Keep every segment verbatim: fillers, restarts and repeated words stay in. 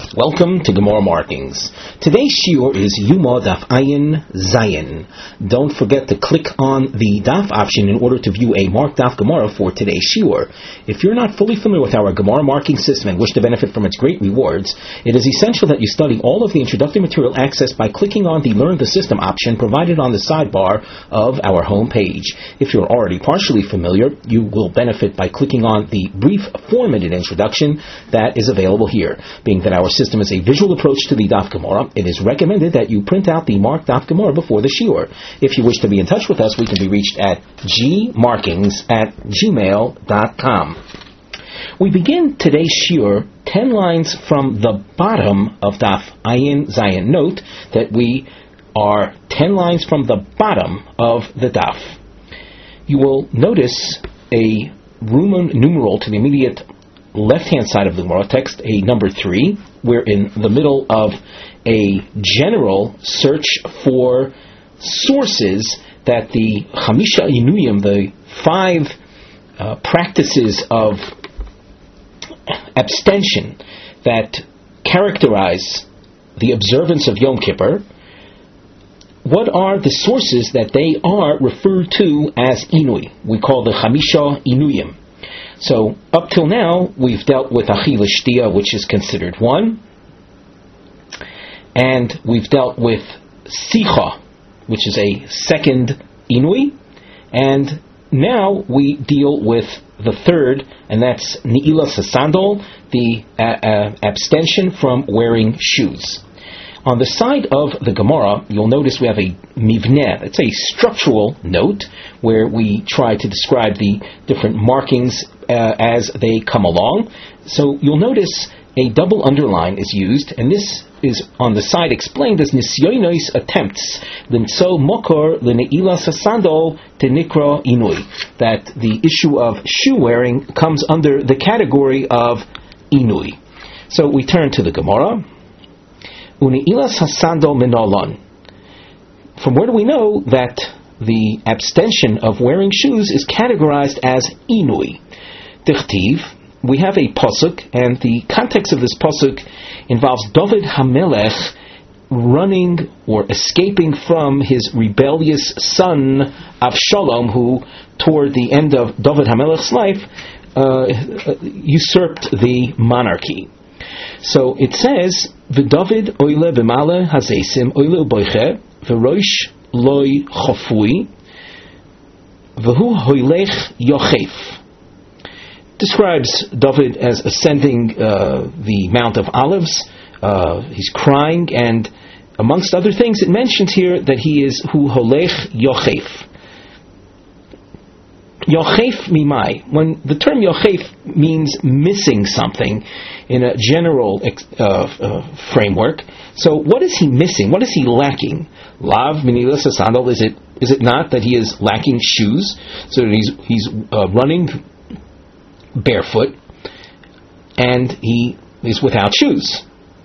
Welcome to Gemara Markings. Today's shiur is Yuma Daf Ayin Zayin. Don't forget to click on the Daf option in order to view a marked Daf Gemara for today's shiur. If you're not fully familiar with our Gemara marking system and wish to benefit from its great rewards, it is essential that you study all of the introductory material accessed by clicking on the Learn the System option provided on the sidebar of our home page. If you're already partially familiar, you will benefit by clicking on the brief four-minute introduction that is available here. Being that our system is a visual approach to the Daf Gemara, it is recommended that you print out the marked Daf Gemara before the shiur. If you wish to be in touch with us, we can be reached at gmarkings at gmail dot com. We begin today's shiur ten lines from the bottom of Daf Ayin Zayin. Note that we are ten lines from the bottom of the Daf. You will notice a Roman numeral to the immediate left-hand side of the Gemara text, a number three. We're in the middle of a general search for sources that the Chamisha Inuyim, the five uh, practices of abstention that characterize the observance of Yom Kippur, what are the sources that they are referred to as Inui? We call the Chamisha Inuyim. So, up till now, we've dealt with Achila Shtia, which is considered one, and we've dealt with Sicha, which is a second Inui, and now we deal with the third, and that's Ne'ilas HaSandal, the uh, uh, abstention from wearing shoes. On the side of the Gemara, you'll notice we have a mivneh. It's a structural note where we try to describe the different markings uh, as they come along. So you'll notice a double underline is used, and this is on the side explained as nisyonos attempts limtso mokor lene'ilas hasandal tenikra inui, that the issue of shoe wearing comes under the category of inui. So we turn to the Gemara. Une'ilas hasandal minalon. From where do we know that the abstention of wearing shoes is categorized as inui? Dichtiv, we have a pasuk, and the context of this pasuk involves David HaMelech running or escaping from his rebellious son Avshalom, who toward the end of David HaMelech's life uh, usurped the monarchy. So it says, V'David oile b'male hazesim oile u'boiche v'roish loy chofui v'hu hoilech yochef. Describes David as ascending uh, the Mount of Olives. Uh, he's crying, and amongst other things, it mentions here that he is hu holech yochef. Yochef mimai. When the term yochef means missing something in a general uh, uh, framework, so what is he missing? What is he lacking? Lav minilas hasandal. Is it is it not that he is lacking shoes? So that he's he's uh, running barefoot, and he is without shoes.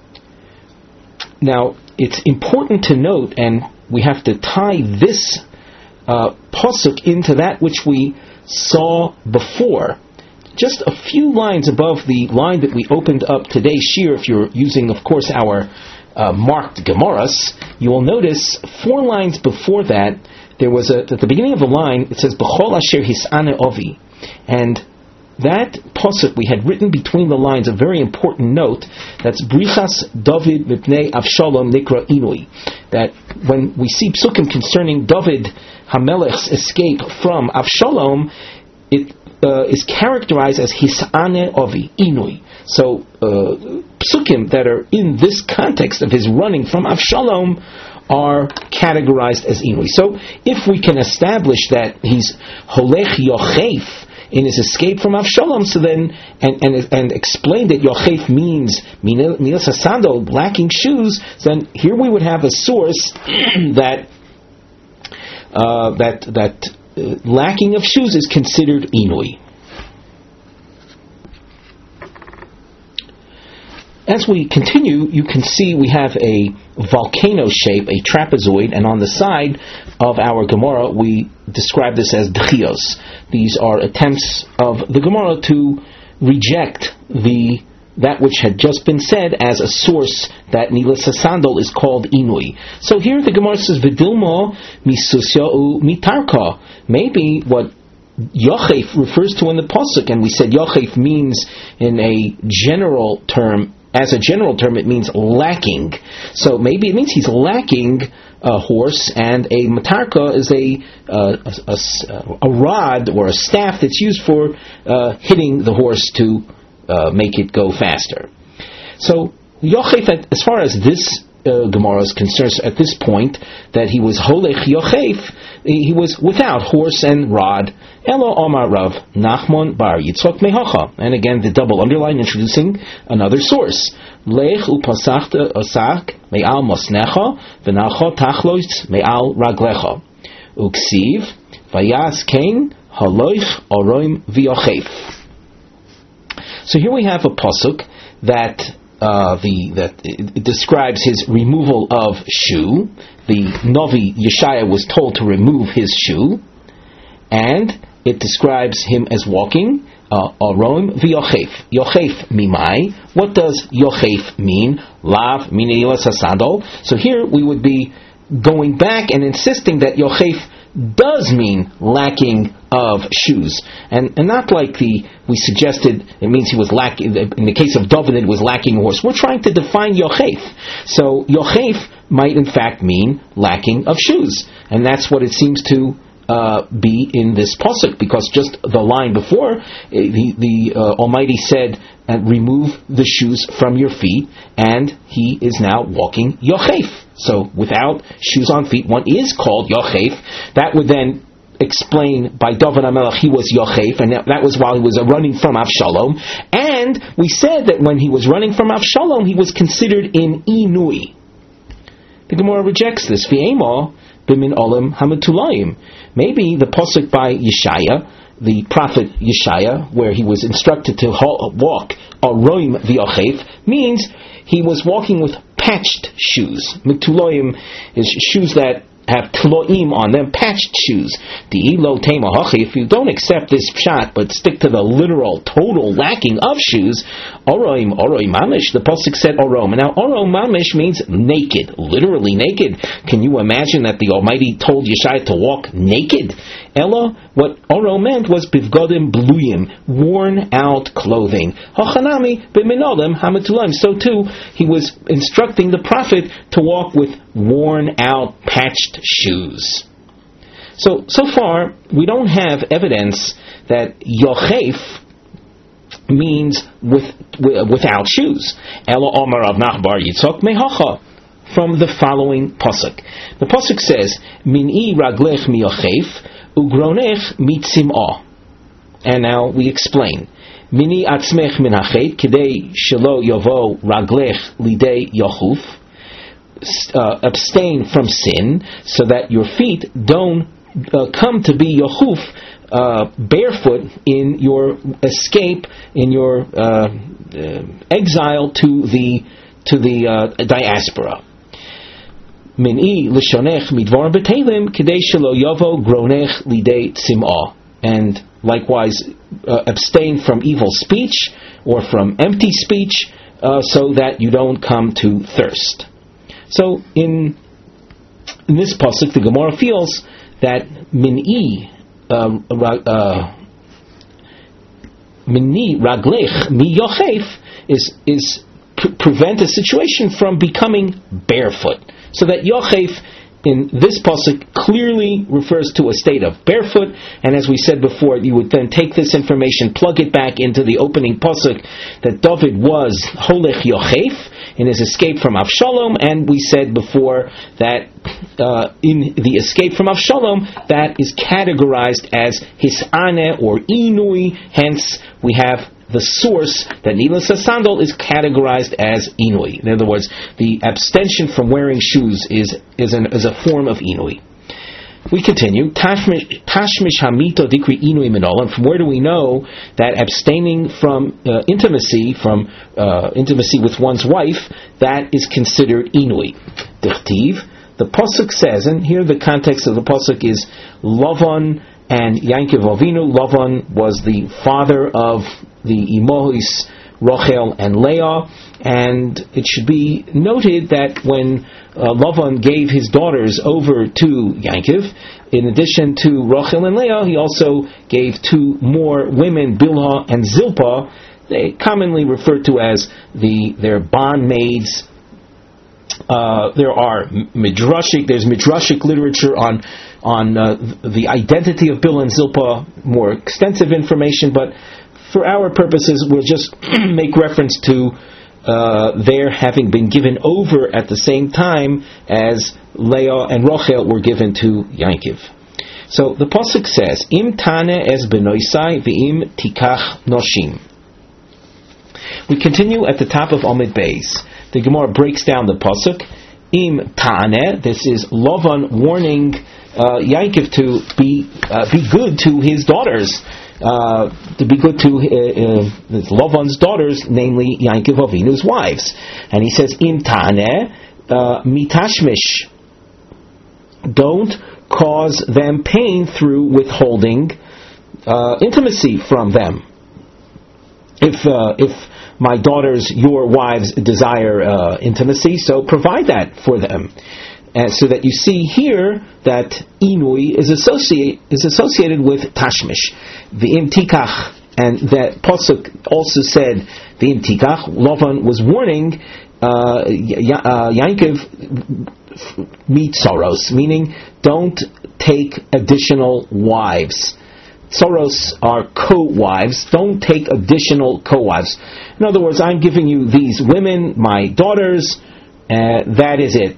Now, it's important to note, and we have to tie this uh, pasuk into that which we saw before. Just a few lines above the line that we opened up today's shiur, if you're using, of course, our uh, marked Gemaras, you will notice four lines before that, there was a, at the beginning of the line, it says, B'chol asher hisane ovi, and that pasuk we had written between the lines a very important note. That's Brichas David Mipnei Avshalom Nikra Inui. That when we see psukim concerning David HaMelech's escape from Avshalom, it uh, is characterized as Hisane Ovi Inui. So uh, psukim that are in this context of his running from Avshalom are categorized as Inui. So if we can establish that he's Holech Yochef in his escape from Avshalom, so then, and and, and explain that Yochef means Milas Hasandal, lacking shoes, then here we would have a source that uh, that that uh, lacking of shoes is considered Inui. As we continue, you can see we have a volcano shape, a trapezoid, and on the side of our Gemara we describe this as Dchios. These are attempts of the Gemara to reject the that which had just been said as a source that Nilas HaSandal is called Inui. So here the Gemara says, V'dilmo misusya u mitarka. Maybe what Yochef refers to in the Pasuk, and we said Yochef means in a general term, as a general term, it means lacking. So maybe it means he's lacking a horse, and a matarka is a, uh, a, a, a rod or a staff that's used for uh, hitting the horse to uh, make it go faster. So Yochef, as far as this uh, Gemara is concerned, at this point, that he was Holech Yochef, he was without horse and rod. Elo Omar Rav Nachman Bar Yitzchok Mehacha. And again, the double underline introducing another source. Lech upasachta osak me'al mosnecha v'nacho tachlois me'al raglecha. Uksiv vayas kein haloich oroim v'yochef. So here we have a pasuk that uh, the that it, it describes his removal of shoe. The Novi Yeshaya was told to remove his shoe, and it describes him as walking. Aroim v'yochef. Yochef mimai. What does yochef mean? Lav minilas hasandal. So here we would be going back and insisting that yochef does mean lacking of shoes, and and not like the we suggested it means he was lacking. In the case of David, it was lacking a horse. We're trying to define yochef. So yochef might in fact mean lacking of shoes, and that's what it seems to uh, be in this pasuk, because just the line before, the, the uh, Almighty said, and remove the shoes from your feet, and he is now walking yochef. So without shoes on feet, one is called yochef. That would then explain by David HaMelech he was yochef, and that, that was while he was running from Avshalom. And we said that when he was running from Avshalom, he was considered in Inui. The Gemara rejects this. V'ema b'min olam hamatulayim. Maybe the pasuk by Yeshaya, the prophet Yeshaya, where he was instructed to walk aroim v'yochef, means he was walking with patched shoes. Mituloim is shoes that have tloim on them, patched shoes. The elo temahachi. If you don't accept this pshat but stick to the literal, total lacking of shoes, oroim oroim mamish. The pasuk said orom. Now orom mamish means naked, literally naked. Can you imagine that the Almighty told Yeshaya to walk naked? Ella, what orom meant was bivgodim bluyim, worn out clothing. Hachanami b'minolim hamatulim. So too, he was instructing the prophet to walk with worn out, patched shoes. So, so far, we don't have evidence that yochef means with, with without shoes. Ela Omar Rav Nachman Bar Yitzchok Mehacha. From the following pasuk. The pasuk says, Min'i raglech miyochef, ugronech mitzim'ah. And now we explain. Mini atzmech min hachet, kidei shelo yovo raglech lidei yochuf. Uh, abstain from sin, so that your feet don't uh, come to be yochuf, uh, barefoot in your escape, in your uh, uh, exile to the to the uh, diaspora. Min'i l'shonech midvar b'telim k'dei shelo yovo gronech lidei tzim'ah. And likewise, uh, abstain from evil speech or from empty speech, uh, so that you don't come to thirst. So in, in this pasuk, the Gemara feels that min'i uh, uh, min'i raglech mi yochef is is pre- prevent a situation from becoming barefoot. So that yochef in this pasuk clearly refers to a state of barefoot, and as we said before, you would then take this information, plug it back into the opening pasuk that David was holech yochef in his escape from Avshalom, and we said before that uh, in the escape from Avshalom, that is categorized as hisaneh or inui. Hence, we have the source that Nilas HaSandal is categorized as inui. In other words, the abstention from wearing shoes is is, an, is a form of inui. We continue. Tashmish hamito dikri inui minolam. From where do we know that abstaining from uh, intimacy, from uh, intimacy with one's wife, that is considered inui? Dichtiv. The pasuk says, and here the context of the pasuk is Lavan and Yankov Avinu. Lavan was the father of the Imohis, Rachel and Leah, and it should be noted that when uh, Lavan gave his daughters over to Yankov, in addition to Rachel and Leah, he also gave two more women, Bilhah and Zilpah. They commonly referred to as the their bondmaids. Uh, there are midrashic. There's midrashic literature on on uh, the identity of Bilhah and Zilpah, more extensive information. But for our purposes, we'll just make reference to uh, their having been given over at the same time as Leah and Rachel were given to Yankov. So the pasuk says, "Im tane es benoisai ve'im tikach noshim." We continue at the top of Amid Beis. The Gemara breaks down the pasuk. Im tane. This is Lavan warning uh, Yankov to be uh, be good to his daughters, uh, to be good to uh, uh, Lavan's daughters, namely Yankov Avinu's wives. And he says, Im tane uh, mitashmish. Don't cause them pain through withholding uh, intimacy from them. If uh, if my daughters, your wives, desire uh, intimacy, so provide that for them. And so that you see here that inui is associate is associated with tashmish. V'im tikach, and that pasuk also said v'im tikach. Lavan was warning uh, uh, Yankov meet soros, meaning don't take additional wives. Soros are co-wives. Don't take additional co-wives. In other words, I'm giving you these women, my daughters, uh, that is it.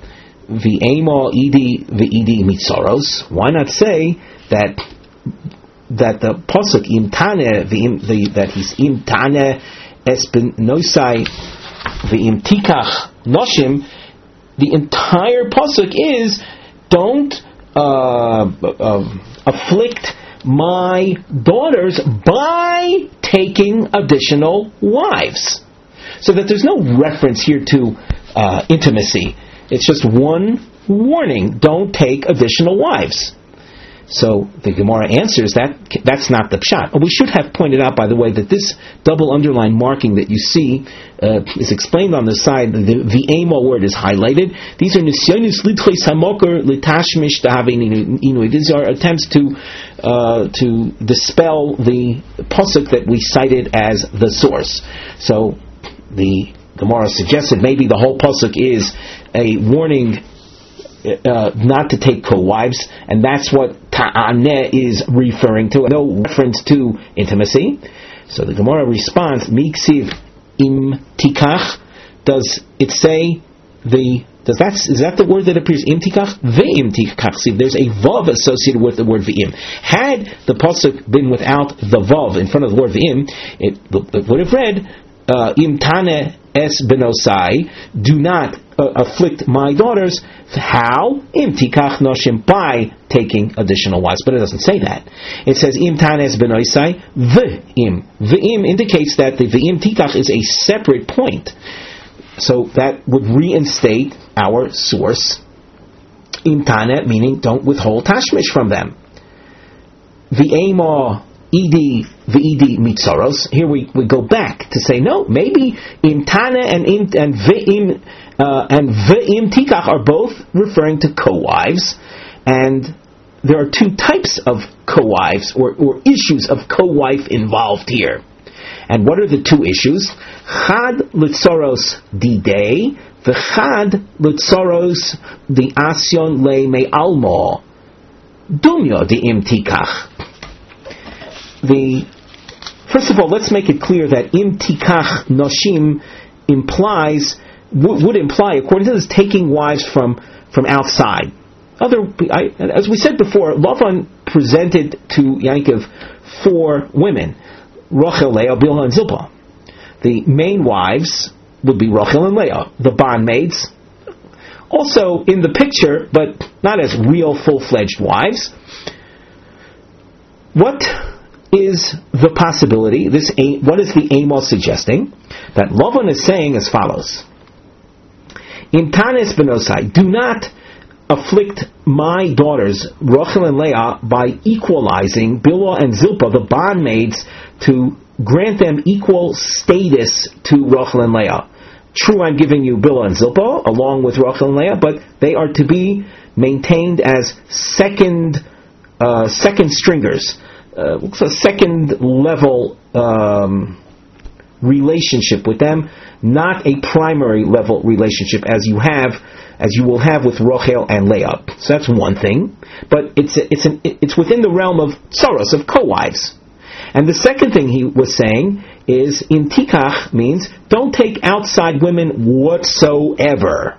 V'ema idi v'idi mitzoros. Why not say that that the pasuk imtane the that he's imtane es ben nosai v'im tikach noshim. The entire pasuk is don't uh, uh, afflict my daughters by taking additional wives. So that there's no reference here to uh, intimacy. It's just one warning: don't take additional wives. So the Gemara answers that that's not the pshat. We should have pointed out, by the way, that this double underline marking that you see uh, is explained on the side. The v'ema word is highlighted. These are nisyonis lidchos hamokar litashmish dahavin inui. These are attempts to uh, to dispel the pasuk that we cited as the source. So the Gemara suggested maybe the whole pasuk is a warning Uh, not to take co-wives, and that's what ta'aneh is referring to. No reference to intimacy. So the Gemara responds, Miksiv im tikach. Does it say the? Does that is that the word that appears im tikach? Ve'im tikach. See, there's a vav associated with the word ve'im. Had the pasuk been without the vav in front of the word ve'im, it, it would have read im tane es benosai. Do not uh, afflict my daughters. How? Im tikach noshim, by taking additional wives. But it doesn't say that. It says im tanes benoisai v'im. V'im indicates that the v'im tikach is a separate point. So that would reinstate our source. Im tane, meaning don't withhold tashmish from them. V'ema idi v'idi mitzoros. Here we, we go back to say no. Maybe im tane and im and v'im uh, and v'im tikach are both referring to co-wives, and there are two types of co-wives or, or issues of co-wife involved here. And what are the two issues? Chad litzoros didei, v'chad litzoros di asyon le me'almo dumyo di im tikach. The first of all, let's make it clear that im tikach noshim implies w- would imply, according to this, taking wives from from outside. Other, I, as we said before, Lavan presented to Yankov four women: Rachel, Leah, Bilhah, and Zilpah. The main wives would be Rachel and Leah, the bondmaids, also in the picture, but not as real full-fledged wives. What is the possibility? This what is the Amos suggesting? That Lavan is saying as follows: In tanes benosai, do not afflict my daughters, Rachel and Leah, by equalizing Bilhah and Zilpah, the bondmaids, to grant them equal status to Rachel and Leah. True, I'm giving you Bilhah and Zilpah along with Rachel and Leah, but they are to be maintained as second uh, second stringers, uh, a second level um, relationship with them, not a primary level relationship as you have, as you will have with Rachel and Leah. So that's one thing, but it's a, it's an, it's within the realm of tsaros, of co-wives. And the second thing he was saying is, in tikach means don't take outside women whatsoever.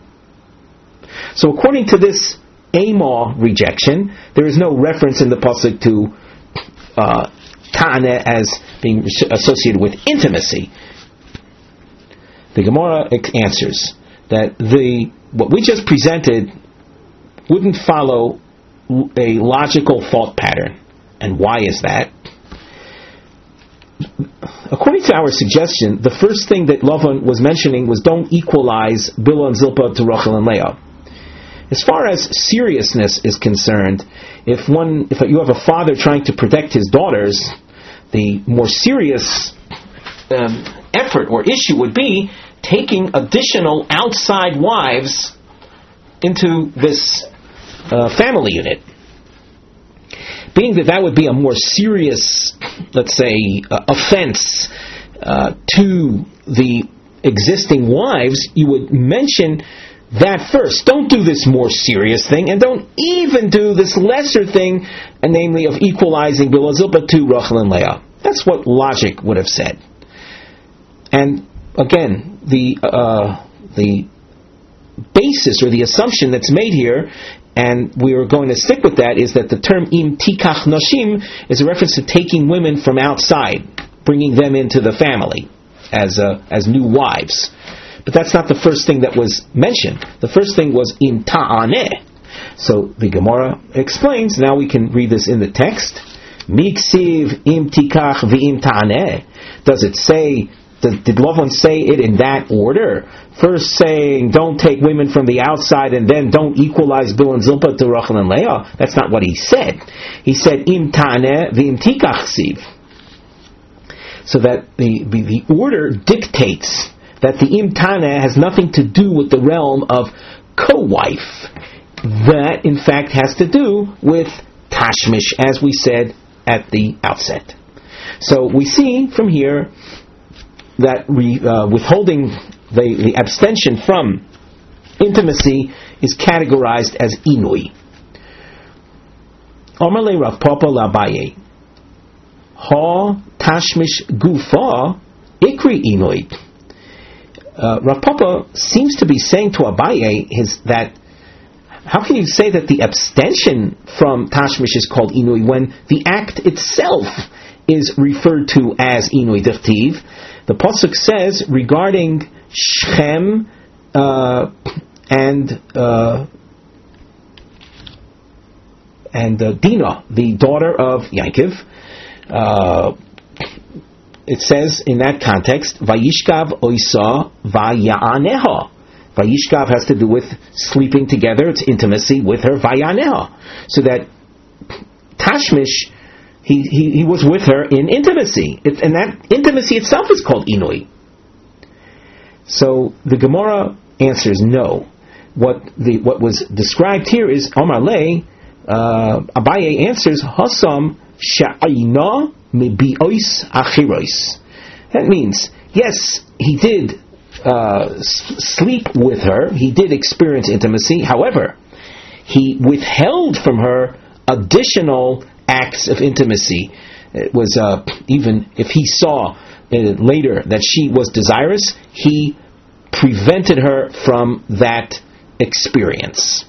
So according to this Amah rejection, there is no reference in the pasuk to uh, ta'aneh as being associated with intimacy. The Gemara answers that the what we just presented wouldn't follow a logical thought pattern. And why is that? According to our suggestion, the first thing that Lavan was mentioning was don't equalize Bilhah and Zilpah to Rachel and Leah. As far as seriousness is concerned, if one, if you have a father trying to protect his daughters, the more serious um, effort or issue would be taking additional outside wives into this uh, family unit. Being that that would be a more serious, let's say, uh, offense uh, to the existing wives, you would mention that first. Don't do this more serious thing, and don't even do this lesser thing, and namely of equalizing Bilhah Zilpah to Rachel and Leah. That's what logic would have said. And again, the uh, the basis or the assumption that's made here, and we are going to stick with that, is that the term im tikach nashim is a reference to taking women from outside, bringing them into the family as uh, as new wives. But that's not the first thing that was mentioned. The first thing was im ta'aneh. So the Gemara explains. Now we can read this in the text. Miksiv im tikach v'im ta'aneh. Does it say? Did, did Lavan say it in that order? First saying, don't take women from the outside, and then don't equalize Bilhah and Zilpah to Rachel and Leah. That's not what he said. He said, im ta'aneh v'im tikach siv. So that the, the, the order dictates that the im ta'aneh has nothing to do with the realm of co-wife. That, in fact, has to do with tashmish, as we said at the outset. So we see from here that re, uh, withholding the, the abstention from intimacy is categorized as inui. Omerle Rav Papa l'Abaye, ha tashmish gufa ikri inui. Uh, Rav Papa seems to be saying to Abaye his, that how can you say that the abstention from tashmish is called inui when the act itself is referred to as inui d'chtiv? The pasuk says regarding Shechem uh, and uh, and uh, Dinah, the daughter of Yaakov, uh, it says in that context, Vayishkav oisa vaya'aneha. Vayishkav has to do with sleeping together; it's intimacy with her. Vaya'aneha, so that tashmish. He, he he was with her in intimacy, it, and that intimacy itself is called inui. So the Gemara answers no. What the what was described here is Omar Le. Uh, Abaye answers Hasam sha'ina mebiois achirois. That means yes, he did uh, s- sleep with her. He did experience intimacy. However, he withheld from her additional acts of intimacy. It was uh, even if he saw uh, later that she was desirous, he prevented her from that experience.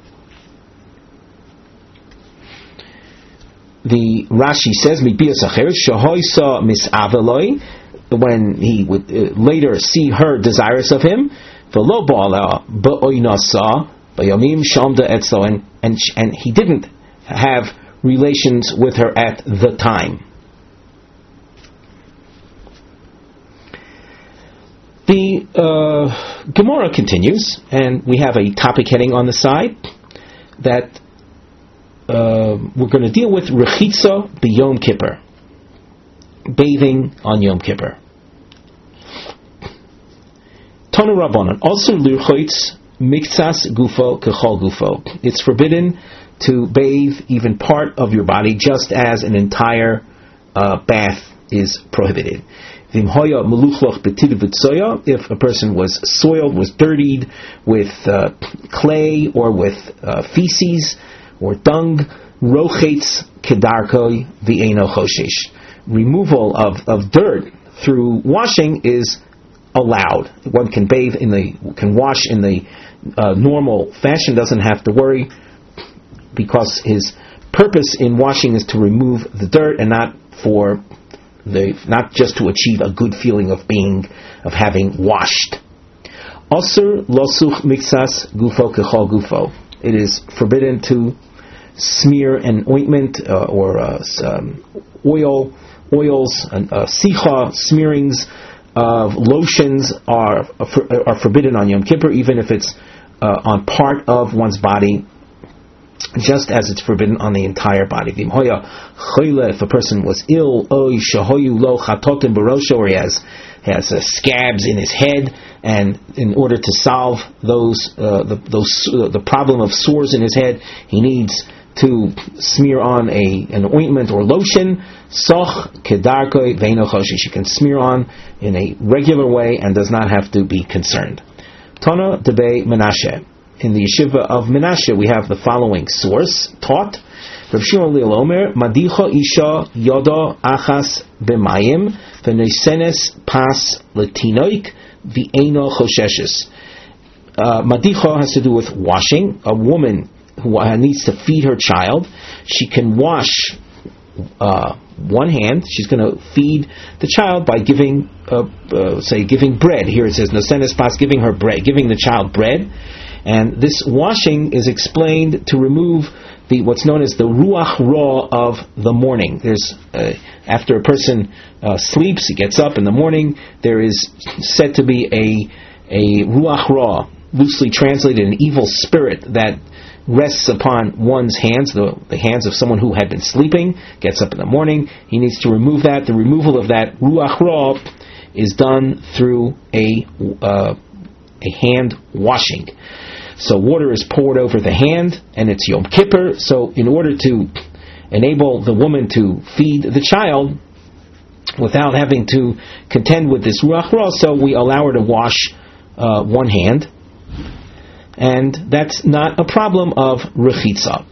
The Rashi says, when he would uh, later see her desirous of him, and, and, and he didn't have relations with her at the time. The uh, Gemara continues, and we have a topic heading on the side. that uh, we're going to deal with Rechitza b'Yom Kippur, bathing on Yom Kippur. Tanu Rabbanan, also lirchoitz miktsas gufo kechol gufo. It's forbidden to bathe even part of your body, just as an entire uh, bath is prohibited. If a person was soiled, was dirtied with uh, clay or with uh, feces or dung, rochetz kedarkoi v'eino choshesh. Removal of, of dirt through washing is allowed. One can bathe in the, can wash in the uh, normal fashion, doesn't have to worry, because his purpose in washing is to remove the dirt and not for the, not just to achieve a good feeling of being, of having washed. Asur losuch mixas gufo kechol gufo. It is forbidden to smear an ointment uh, or uh, um, oil, oils, and uh, sicha, smearings of lotions are are forbidden on Yom Kippur, even if it's uh, on part of one's body, just as it's forbidden on the entire body. If a person was ill, or he has has uh, scabs in his head, and in order to solve those uh, the those uh, the problem of sores in his head, he needs to smear on a an ointment or lotion. Soch kedarkoi veino choshesh. She can smear on in a regular way and does not have to be concerned. Tana debei Menashe. In the yeshiva of Menashe, we have the following source taught: Rav Shimon Lil Omer, Madicha isha yoda achas b'mayim v'neisenes pas latinoik v'eino chosheshes. Madicha has to do with washing. A woman who needs to feed her child, she can wash uh, one hand. She's going to feed the child by giving, uh, uh, say, giving bread. Here it says Nosenes Pas, giving her bread, giving the child bread. And this washing is explained to remove the what's known as the ruach ra of the morning. There's uh, after a person uh, sleeps, he gets up in the morning. There is said to be a a ruach ra, loosely translated, an evil spirit that rests upon one's hands, the, the hands of someone who had been sleeping, gets up in the morning. He needs to remove that. The removal of that ruach ra is done through a uh, a hand washing. So water is poured over the hand, and it's Yom Kippur. So in order to enable the woman to feed the child without having to contend with this ruach ra, so we allow her to wash uh, one hand, and that's not a problem of rechitza.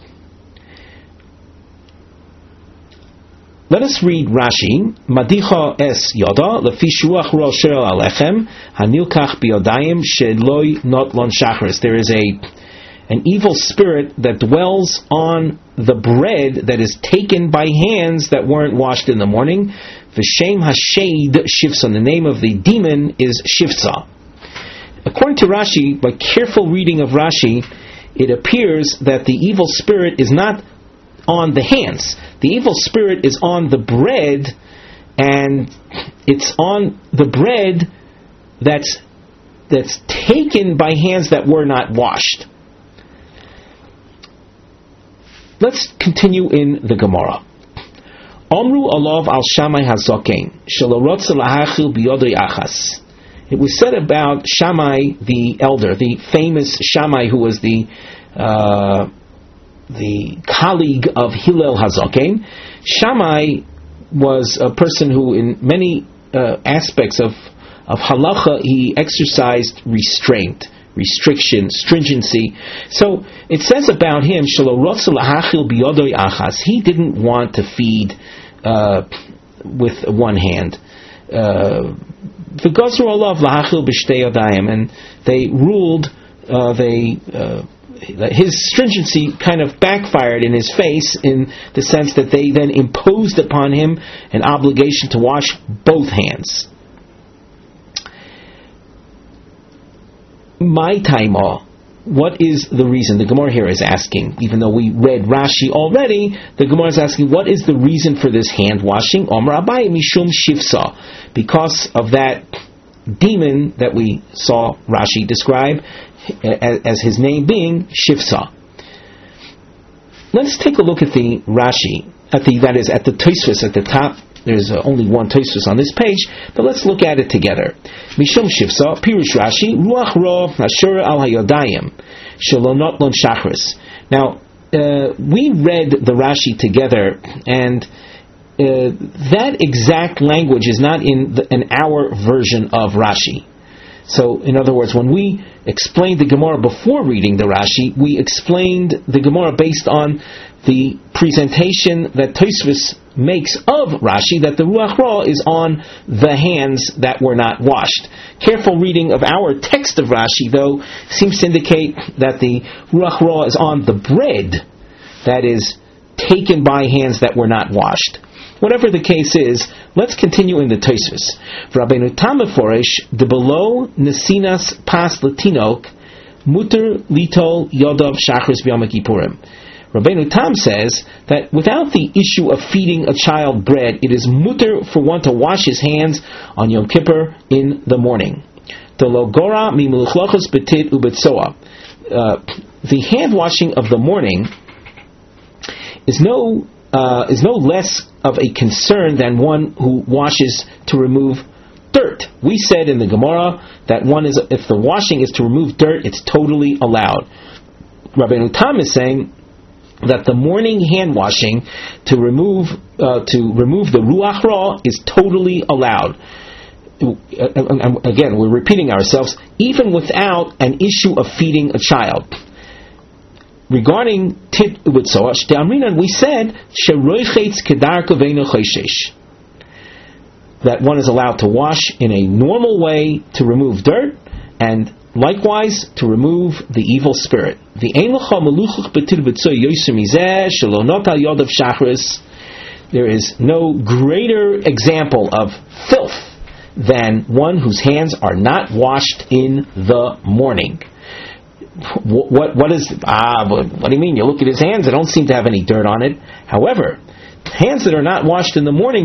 Let us read Rashi. Madicha es yoda lefi shuach ra shel alechem hanilkach biyodayim sheloi not lon shachris. There is a an evil spirit that dwells on the bread that is taken by hands that weren't washed in the morning. V'shem hashed shifsa. The name of the demon is shifsa. According to Rashi, by careful reading of Rashi, it appears that the evil spirit is not on the hands. The evil spirit is on the bread, and it's on the bread that's that's taken by hands that were not washed. Let's continue in the Gemara. Omru alav al Shammai hazokein shelo rotze lahachil biyodei achas. It was said about Shammai the elder, the famous Shammai who was the uh, the colleague of Hillel Hazaken. Shammai was a person who, in many uh, aspects of of halacha, he exercised restraint, restriction, stringency. So it says about him, Shelo rotze lahachil biyodei achas. He didn't want to feed uh, with one hand. Uh, V'gazru alav lahachil b'shtei yadayim, and they ruled. Uh, they uh, his stringency kind of backfired in his face, in the sense that they then imposed upon him an obligation to wash both hands. My taima, what is the reason? The Gemara here is asking, even though we read Rashi already, the Gemara is asking, what is the reason for this hand washing? Omar Abaye mishum shifsa, because of that demon that we saw Rashi describe as his name being Shifsa. let's take a look at the Rashi, at the that is at the Tosfos at the top. There's uh, only one Tosfos on this page, but let's look at it together. Mishum Shifsa, Pirush Rashi, Ruach Ra Ashura al Hayodayim, Shalom Lon Shachris. Now, uh, we read the Rashi together, and uh, that exact language is not in, the, in our version of Rashi. So, in other words, when we explained the Gemara before reading the Rashi, we explained the Gemara based on the presentation that Tosfos makes of Rashi, that the Ruach Ra is on the hands that were not washed. Careful reading of our text of Rashi, though, seems to indicate that the Ruach Ra is on the bread that is taken by hands that were not washed. Whatever the case is, let's continue in the Tosfos. Rabbeinu Tam Meforesh, the below Nesinas Pas Latinok, Muter Litol Yodov Shachris B'Yom Kippurim. Rabbeinu Tam says that without the issue of feeding a child bread, it is mutter for one to wash his hands on Yom Kippur in the morning. The logora mimuchlochos betit ubetsoa. The hand washing of the morning is no uh, is no less of a concern than one who washes to remove dirt. We said in the Gemara that one is if the washing is to remove dirt, it's totally allowed. Rabbeinu Tam is saying that the morning hand washing to remove uh, to remove the Ruach Ra is totally allowed. Again, we're repeating ourselves, even without an issue of feeding a child. Regarding Tit Ubitzoah, we said that one is allowed to wash in a normal way to remove dirt, and likewise to remove the evil spirit. There is no greater example of filth than one whose hands are not washed in the morning. What what, what is ah? What, what do you mean? You look at his hands; they don't seem to have any dirt on it. However, hands that are not washed in the morning,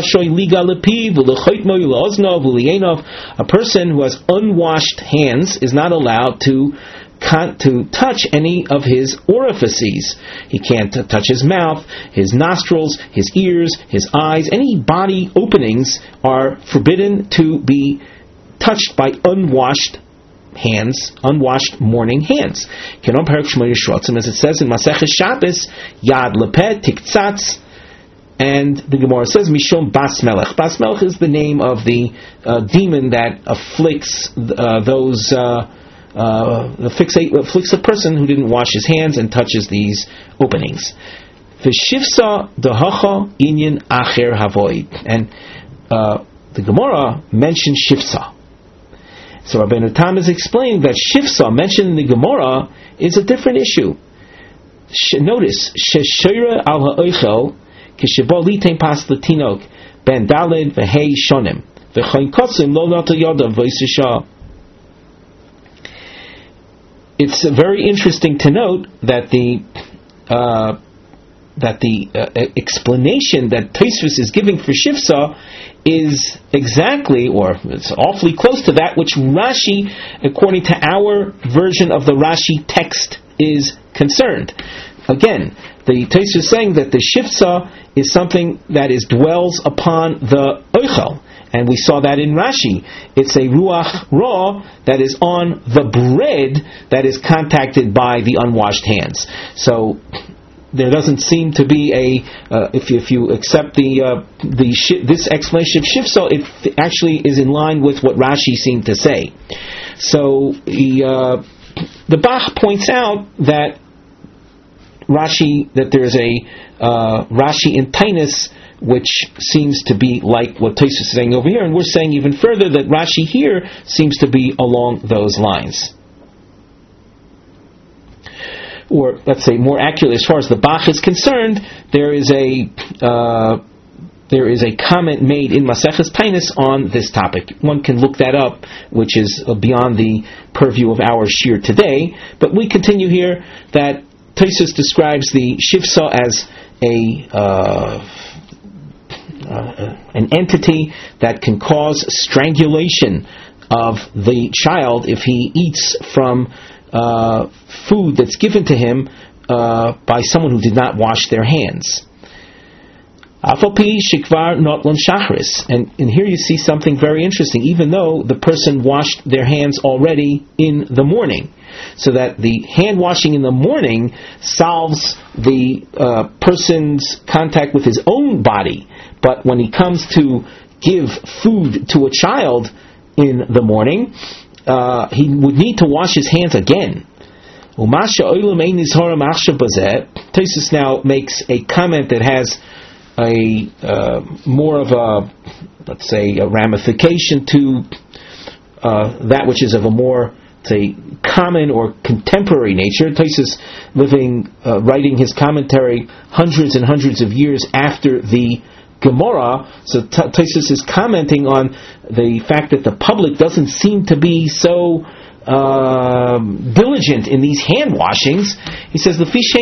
a person who has unwashed hands is not allowed to to touch any of his orifices. He can't t- touch his mouth, his nostrils, his ears, his eyes. Any body openings are forbidden to be touched by unwashed hands, unwashed morning hands. As it says in Masechet Shabbos, Yad Lepeh Tiktzatz. And the Gemara says, Mishum Bas Melech. Bas Melech is the name of the uh, demon that afflicts uh, those, uh, uh, afflicts, a, afflicts a person who didn't wash his hands and touches these openings. V'shifsa dehacha inyan acher havoid. And uh, the Gemara mentions shifsa. So Rabbeinu Tam is explaining that shifsa mentioned in the Gemara is a different issue. Sh- notice, sheshira al ha'oichel Kishibol litain pas latinok ben dalid v'hei shonim v'choin kotzim lo nato yodav v'yisisha. It's very interesting to note that the uh, that the uh, explanation that Tosfos is giving for shifsa is exactly, or it's awfully close to that which Rashi, according to our version of the Rashi text, is concerned. Again, the Tosfos is saying that the shifsa is something that is dwells upon the oichel, and we saw that in Rashi. It's a ruach ra that is on the bread that is contacted by the unwashed hands. So there doesn't seem to be a uh, if you, if you accept the uh, the sh- this explanation of shifsa, it actually is in line with what Rashi seemed to say. So he, uh, the Bach points out that Rashi that there's a uh, Rashi in Tainus which seems to be like what Tosfos is saying over here, and we're saying even further that Rashi here seems to be along those lines. Or let's say more accurately, as far as the Bach is concerned, there is a uh, there is a comment made in Maseches Tainus on this topic. One can look that up, which is beyond the purview of our shir today. But we continue here that Tosfos describes the shifsa as a uh, uh, an entity that can cause strangulation of the child if he eats from uh, food that's given to him uh, by someone who did not wash their hands. Afopi shikvar notlon shachris, and and here you see something very interesting. Even though the person washed their hands already in the morning, so that the hand washing in the morning solves the uh, person's contact with his own body. But when he comes to give food to a child in the morning, uh, he would need to wash his hands again. Tosfos now makes a comment that has a uh, more of a, let's say, a ramification to uh, that which is of a more, say, common or contemporary nature. Tosfos living, uh, writing his commentary hundreds and hundreds of years after the Gemara, so Tosfos is commenting on the fact that the public doesn't seem to be so uh, diligent in these hand washings. He says,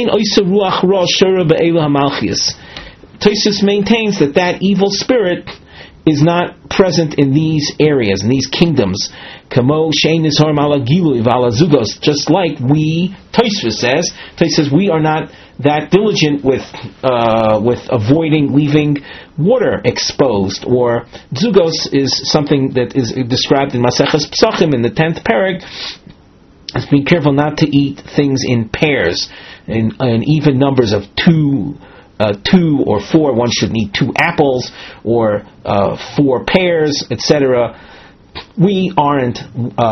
Tosfos maintains that that evil spirit is not present in these areas, in these kingdoms. Just like we, Tosfos says, Tosfos says we are not that diligent with uh, with avoiding leaving water exposed. Or zugos is something that is described in Maseches Psachim in the tenth parak as being careful not to eat things in pairs, in, in even numbers of two. Uh, two or four, one shouldn't eat two apples or uh, four pears, et cetera. We aren't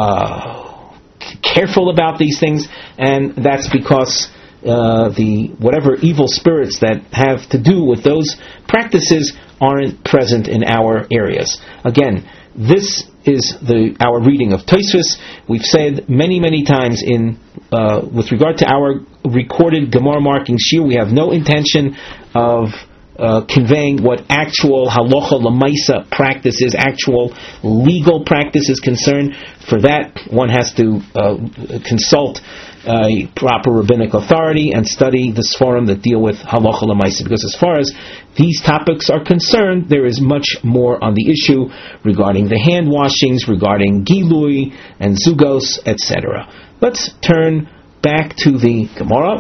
uh, careful about these things, and that's because uh, the whatever evil spirits that have to do with those practices aren't present in our areas. Again, this is the our reading of Tosfos. We've said many, many times in uh, with regard to our recorded Gemara marking shir, we have no intention of uh, conveying what actual halacha lemaisa practice is, actual legal practice is concerned. For that, one has to uh, consult a proper rabbinic authority and study the sforim that deal with halacha lemaisa, because as far as these topics are concerned, there is much more on the issue regarding the hand washings, regarding gilui and zugos, et cetera. Let's turn back to the Gemara.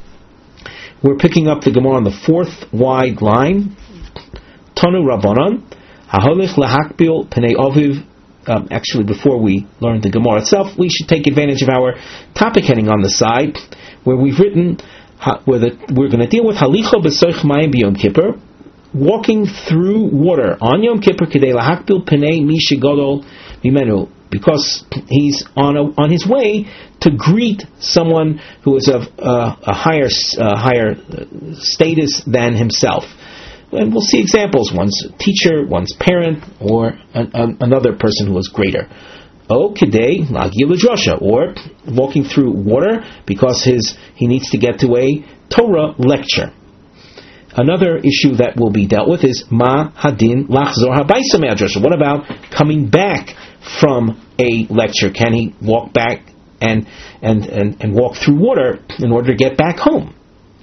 We're picking up the Gemara on the fourth wide line. Tanu Rabbanan, Haholich lahakbil pnei oviv. Um, actually, before we learn the Gemara itself, we should take advantage of our topic heading on the side, where we've written, where the, we're going to deal with Halicha b'soich mayim b'Yom Kippur, walking through water on Yom Kippur, kedei lahakbil pnei mi shegadol mimenu, because he's on a, on his way to greet someone who is of uh, a higher uh, higher status than himself. And we'll see examples: one's teacher, one's parent, or an, an, another person who is greater. O kedei lagi l'drasha, or walking through water because his he needs to get to a Torah lecture. Another issue that will be dealt with is ma hadin lachzor habayisa me'adrasha. What about coming back from a lecture? Can he walk back and and, and, and walk through water in order to get back home?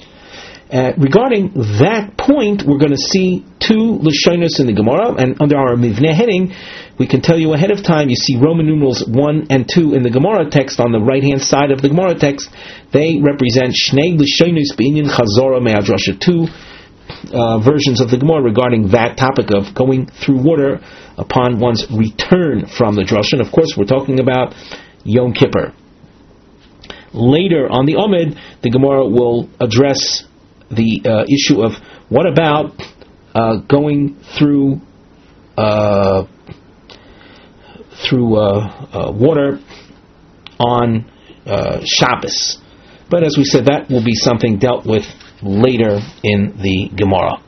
Uh, regarding that point, we're going to see two Lashonos in the Gemara, and under our Mivneh heading, we can tell you ahead of time, you see Roman numerals one and two in the Gemara text on the right-hand side of the Gemara text. They represent Shnei Lashonos B'inyan Chazora Me'adrasha, two uh, versions of the Gemara regarding that topic of going through water upon one's return from the drasha. And of course, we're talking about Yom Kippur. Later on the Amid, the Gemara will address the uh, issue of what about uh, going through uh, through uh, uh, water on uh, Shabbos. But as we said, that will be something dealt with later in the Gemara.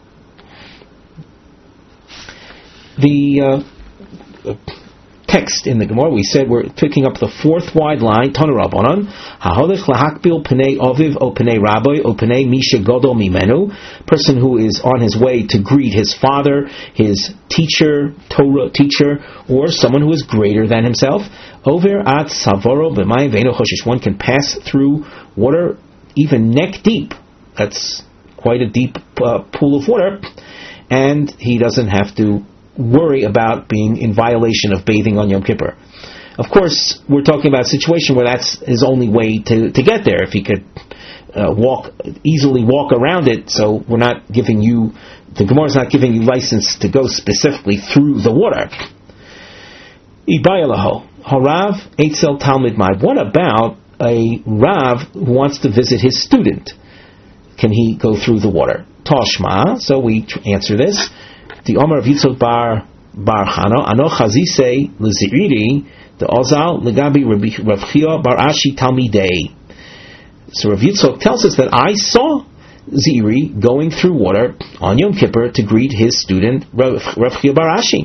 The uh, text in the Gemara, we said we're picking up the fourth wide line, Tanu Rabbanan, Haholich lahakbil pnei oviv o pnei rabbi o pnei misha godol mimenu, person who is on his way to greet his father, his teacher, Torah teacher, or someone who is greater than himself. Over at savoro b'mayim ve'eno choshish, one can pass through water even neck deep. That's quite a deep uh, pool of water, and he doesn't have to worry about being in violation of bathing on Yom Kippur. Of course, we're talking about a situation where that's his only way to, to get there. If he could uh, walk easily walk around it, so we're not giving you, the Gemara is not giving you license to go specifically through the water. Ibayalaho, Harav Eitzel Talmid Mai. What about a Rav who wants to visit his student? Can he go through the water? Toshma, so we answer this. The Omer of Yitzchak bar bar Chana, Ano Chazise L'Zeiri, the Ozal Legabi Rav Chia bar Ashi Talmidei. So Rav Yitzchak tells us that I saw Ziri going through water on Yom Kippur to greet his student Rav, Rav Chia bar Ashi.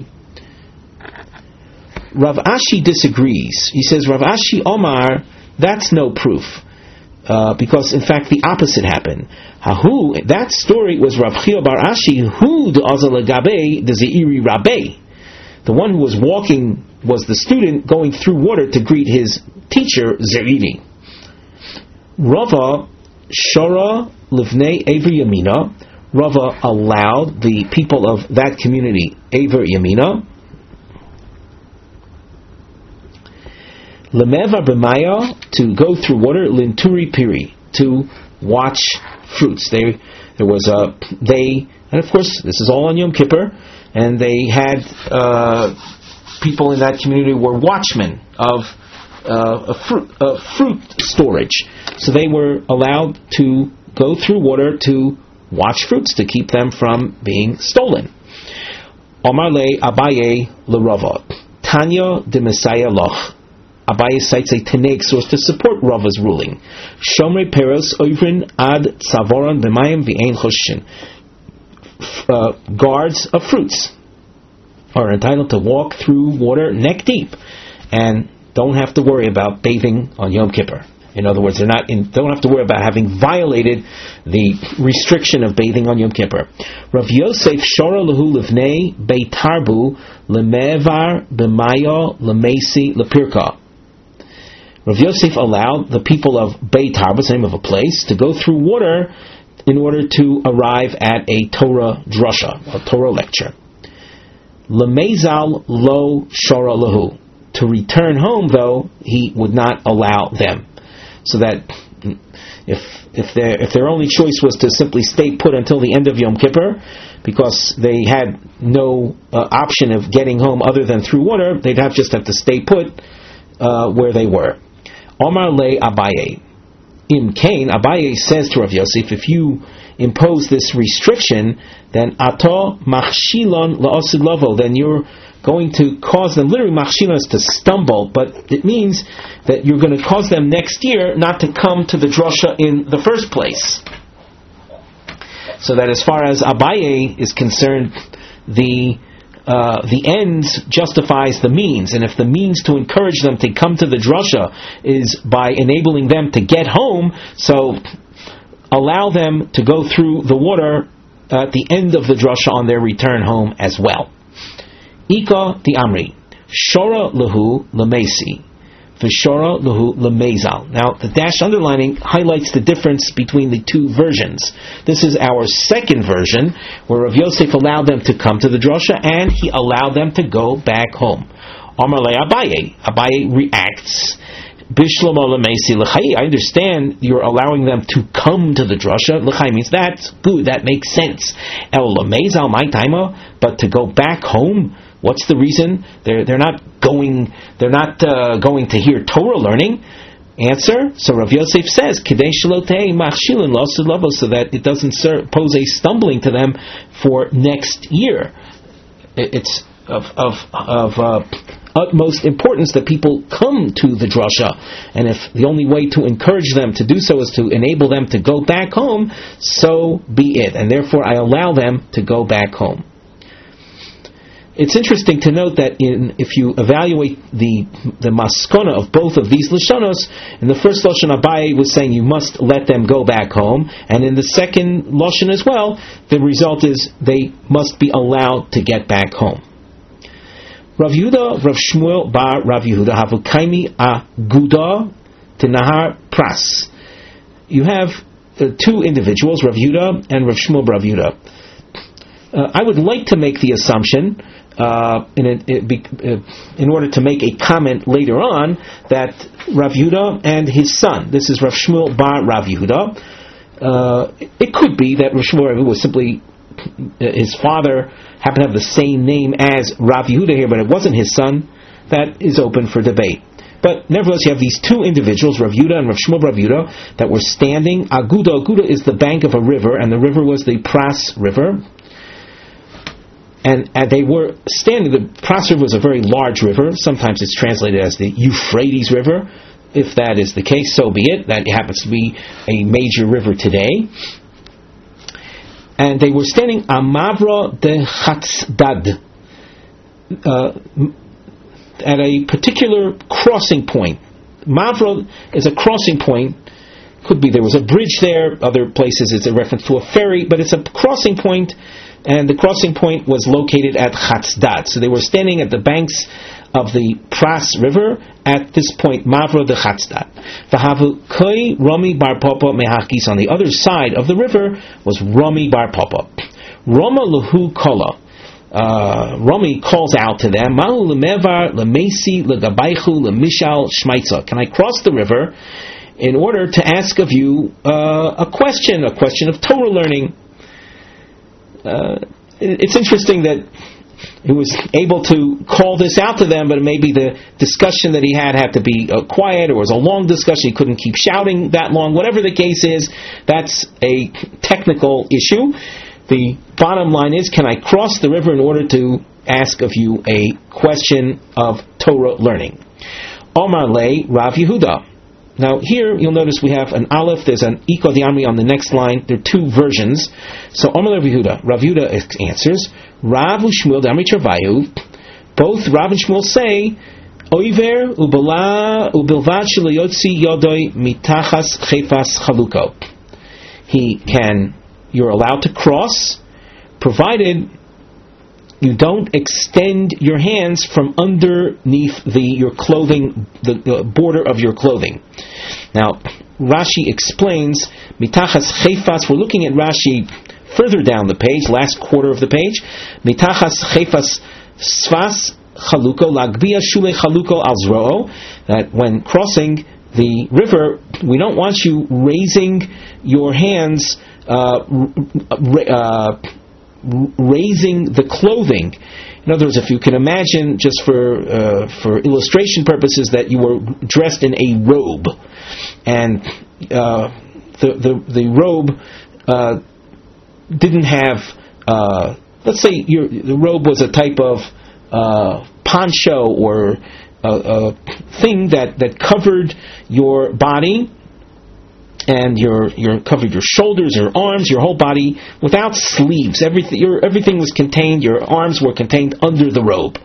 Rav Ashi disagrees. He says, Rav Ashi Omar, that's no proof. Uh, because in fact the opposite happened. Hahu, that story was Rav Chia bar Ashi, who the Azal Gabe, the Zeiri Rabbe. The one who was walking was the student going through water to greet his teacher, Zeiri. Rava Shara Livnei Aver Yamina. Rava allowed the people of that community, Aver Yamina, Lemeva b'maya, to go through water, linturi piri, to watch fruits. They, there was a they, and of course this is all on Yom Kippur, and they had uh, people in that community were watchmen of uh, a fruit uh, fruit storage, so they were allowed to go through water to watch fruits to keep them from being stolen. Omar le Abaye le Rava Tanya de Messiah loch. Abaye cites a Tanaic source to support Rava's ruling. Shomrei peros oivrin ad tzavoron b'mayim v'ein choshin. Guards of fruits are entitled to walk through water neck deep and don't have to worry about bathing on Yom Kippur. In other words, they're not in, don't have to worry about having violated the restriction of bathing on Yom Kippur. Rav Yosef shora lehu livnei beitarbu lemevar b'mayo lemesi lepirka. Rav Yosef allowed the people of Beit Tarba, the name of a place, to go through water in order to arrive at a Torah drasha, a Torah lecture. Lemezal lo shara lahu. To return home, though, he would not allow them. So that if if their if their only choice was to simply stay put until the end of Yom Kippur, because they had no uh, option of getting home other than through water, they'd have just have to stay put uh, where they were. Omar le Abaye. Im Kain, Abaye says to Rav Yosef, if you impose this restriction, then ato machshilon la'osid lovo, then you're going to cause them, literally machshilon is to stumble, but it means that you're going to cause them next year not to come to the drasha in the first place. So that as far as Abaye is concerned, the Uh, the ends justifies the means, and if the means to encourage them to come to the drasha is by enabling them to get home, so allow them to go through the water at the end of the drasha on their return home as well. Ika the Amri, Shora Lahu Lamesi, Vishora Lahu Lamezal. Now the dash underlining highlights the difference between the two versions. This is our second version, where Rav Yosef allowed them to come to the drasha and he allowed them to go back home. Amar le Abaye. Abaye reacts. Bishlomo Lamesi L'chai. I understand you're allowing them to come to the drasha. L'chai means that's good, that makes sense. El Lamezal my taima, but to go back home, what's the reason? They're they're not going they're not uh, going to hear Torah learning. Answer. So Rav Yosef says, Kedei shalotei machshilin lo'asud lavo, so that it doesn't ser- pose a stumbling to them for next year. It's of of of uh, utmost importance that people come to the drasha, and if the only way to encourage them to do so is to enable them to go back home, so be it. And therefore, I allow them to go back home. It's interesting to note that in if you evaluate the the maskona of both of these lashonos, in the first lashon Abaye was saying you must let them go back home, and in the second lashon as well, the result is they must be allowed to get back home. Rav Yehuda, Rav Shmuel bar Rav Yehuda havukaimi aguda tenahar pras. You have uh, two individuals, Rav Yehuda and Rav Shmuel bar Rav Yehuda. Uh, I would like to make the assumption, uh, in, a, it be, uh, in order to make a comment later on, that Rav Yehuda and his son, this is Rav Shmuel bar Rav Yehuda, uh, it could be that Rav Shmuel was simply, uh, his father happened to have the same name as Rav Yehuda here, but it wasn't his son. That is open for debate. But nevertheless, you have these two individuals, Rav Yehuda and Rav Shmuel Rav Yehuda, that were standing. Aguda, Aguda is the bank of a river, and the river was the Pras River. And, and they were standing. The Pras River was a very large river. Sometimes it's translated as the Euphrates River. If that is the case, so be it. That happens to be a major river today. And they were standing Amavra de Chatzdad, uh, at a particular crossing point. Mavra is a crossing point. Could be there was a bridge there. Other places it's a reference to a ferry, but it's a crossing point, and the crossing point was located at Chatzdad. So they were standing at the banks of the Pras River at this point, Mavra de Chatzdad. V'havu koi Rami bar Papa mehakis. On the other side of the river was Rami bar Papa. Roma luhu kola. Uh, Rami calls out to them, Mahu lemevar lemesi legabaychu lemishal shmaitza. Can I cross the river in order to ask of you uh, a question, a question of Torah learning? Uh, it's interesting that he was able to call this out to them, but maybe the discussion that he had had to be uh, quiet, or was a long discussion. He couldn't keep shouting that long. Whatever the case is, that's a technical issue. The bottom line is, can I cross the river in order to ask of you a question of Torah learning? Omar le Rav Yehuda. Now here you'll notice we have an aleph, there's an iko diamri on the next line. There are two versions. So Omar le Rav Yehuda. Rav Yehuda answers, Rav u'Shmuel damri travayu. Both Rav and Shmuel say, Oiver ubala ubilvad shelo yodoi mitachas chefas chaluko. He can... You're allowed to cross, provided you don't extend your hands from underneath the your clothing, the, the border of your clothing. Now, Rashi explains, mitachas chefas, we're looking at Rashi further down the page, last quarter of the page, mitachas chefas svas chaluko lagbia shule chaluko alzroo, that when crossing the river, we don't want you raising your hands Uh, uh, raising the clothing. In other words, if you can imagine, just for uh, for illustration purposes, that you were dressed in a robe, and uh, the, the the robe uh, didn't have, uh, let's say, your the robe was a type of uh, poncho or a, a thing that that covered your body. And your your covered your shoulders, your arms, your whole body without sleeves. Everything your everything was contained. Your arms were contained under the robe.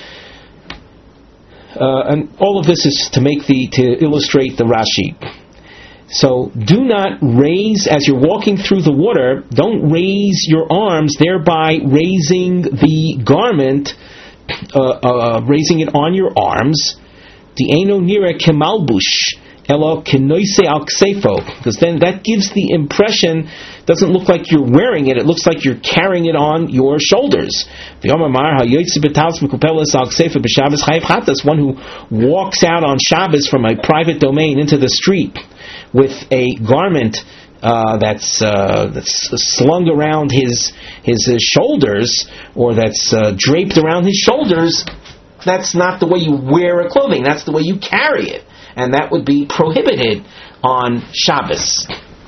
Uh, and all of this is to make the to illustrate the Rashi. So do not raise as you're walking through the water. Don't raise your arms, thereby raising the garment, uh, uh, raising it on your arms. Di'eno nira kemalbush. Elo kenoise al ksefo, because then that gives the impression, doesn't look like you're wearing it, it looks like you're carrying it on your shoulders. One who walks out on Shabbos from a private domain into the street with a garment uh, that's uh, that's slung around his his, his shoulders, or that's uh, draped around his shoulders, that's not the way you wear a clothing, that's the way you carry it. And that would be prohibited on Shabbos.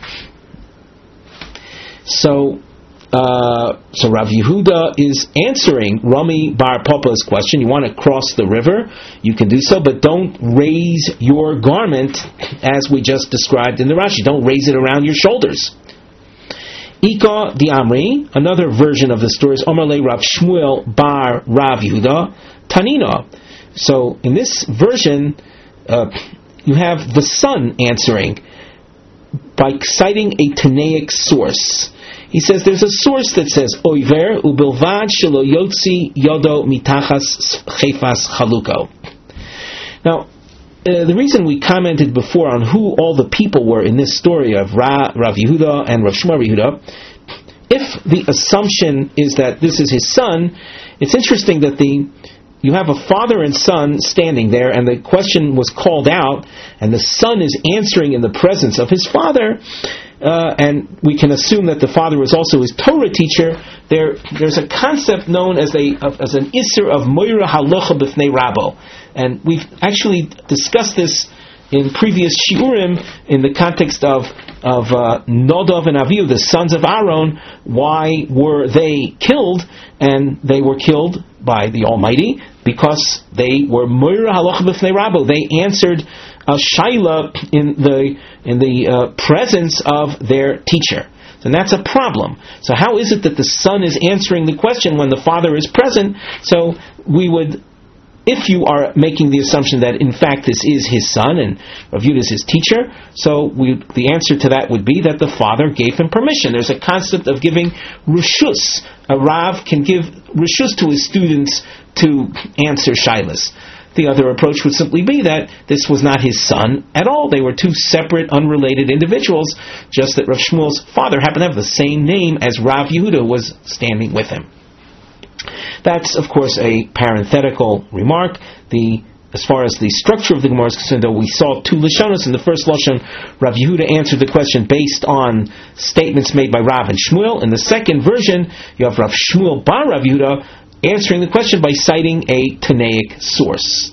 So, uh, so Rav Yehuda is answering Rami bar Papa's question. You want to cross the river, you can do so, but don't raise your garment as we just described in the Rashi. Don't raise it around your shoulders. Ika di Amri, another version of the story is Omar le Rav Shmuel bar Rav Yehuda Tanina. So in this version, Uh, you have the son answering by citing a Tanaic source. He says there's a source that says Oiver ubilvad shelo yotzi yodo mitachas chefas chaluko. Now, uh, the reason we commented before on who all the people were in this story of Ra, Rav Yehuda and Rav Shmuel Yehuda, if the assumption is that this is his son, it's interesting that the you have a father and son standing there, and the question was called out, and the son is answering in the presence of his father, uh, and we can assume that the father was also his Torah teacher. There, there's a concept known as a as an Isser of Moira Halacha B'fnei Rabo, and we've actually discussed this in previous shiurim in the context of of uh, Nadav and Avihu, the sons of Aaron. Why were they killed? And they were killed by the Almighty because they were Moira Halacha B'fnei Rabo. They answered a shaila in the in the uh, presence of their teacher. And that's a problem. So how is it that the son is answering the question when the father is present? So we would, if you are making the assumption that in fact this is his son and viewed as his teacher, so we, the answer to that would be that the father gave him permission. There's a concept of giving reshus. A Rav can give reshus to his students to answer shilas. The other approach would simply be that this was not his son at all. They were two separate, unrelated individuals, just that Rav Shmuel's father happened to have the same name as Rav Yehuda was standing with him. That's, of course, a parenthetical remark. The As far as the structure of the Gemara is concerned, though, we saw two Lashonos. In the first Lashon, Rav Yehuda answered the question based on statements made by Rav and Shmuel. In the second version, you have Rav Shmuel bar Rav Yehuda answering the question by citing a Tanaic source.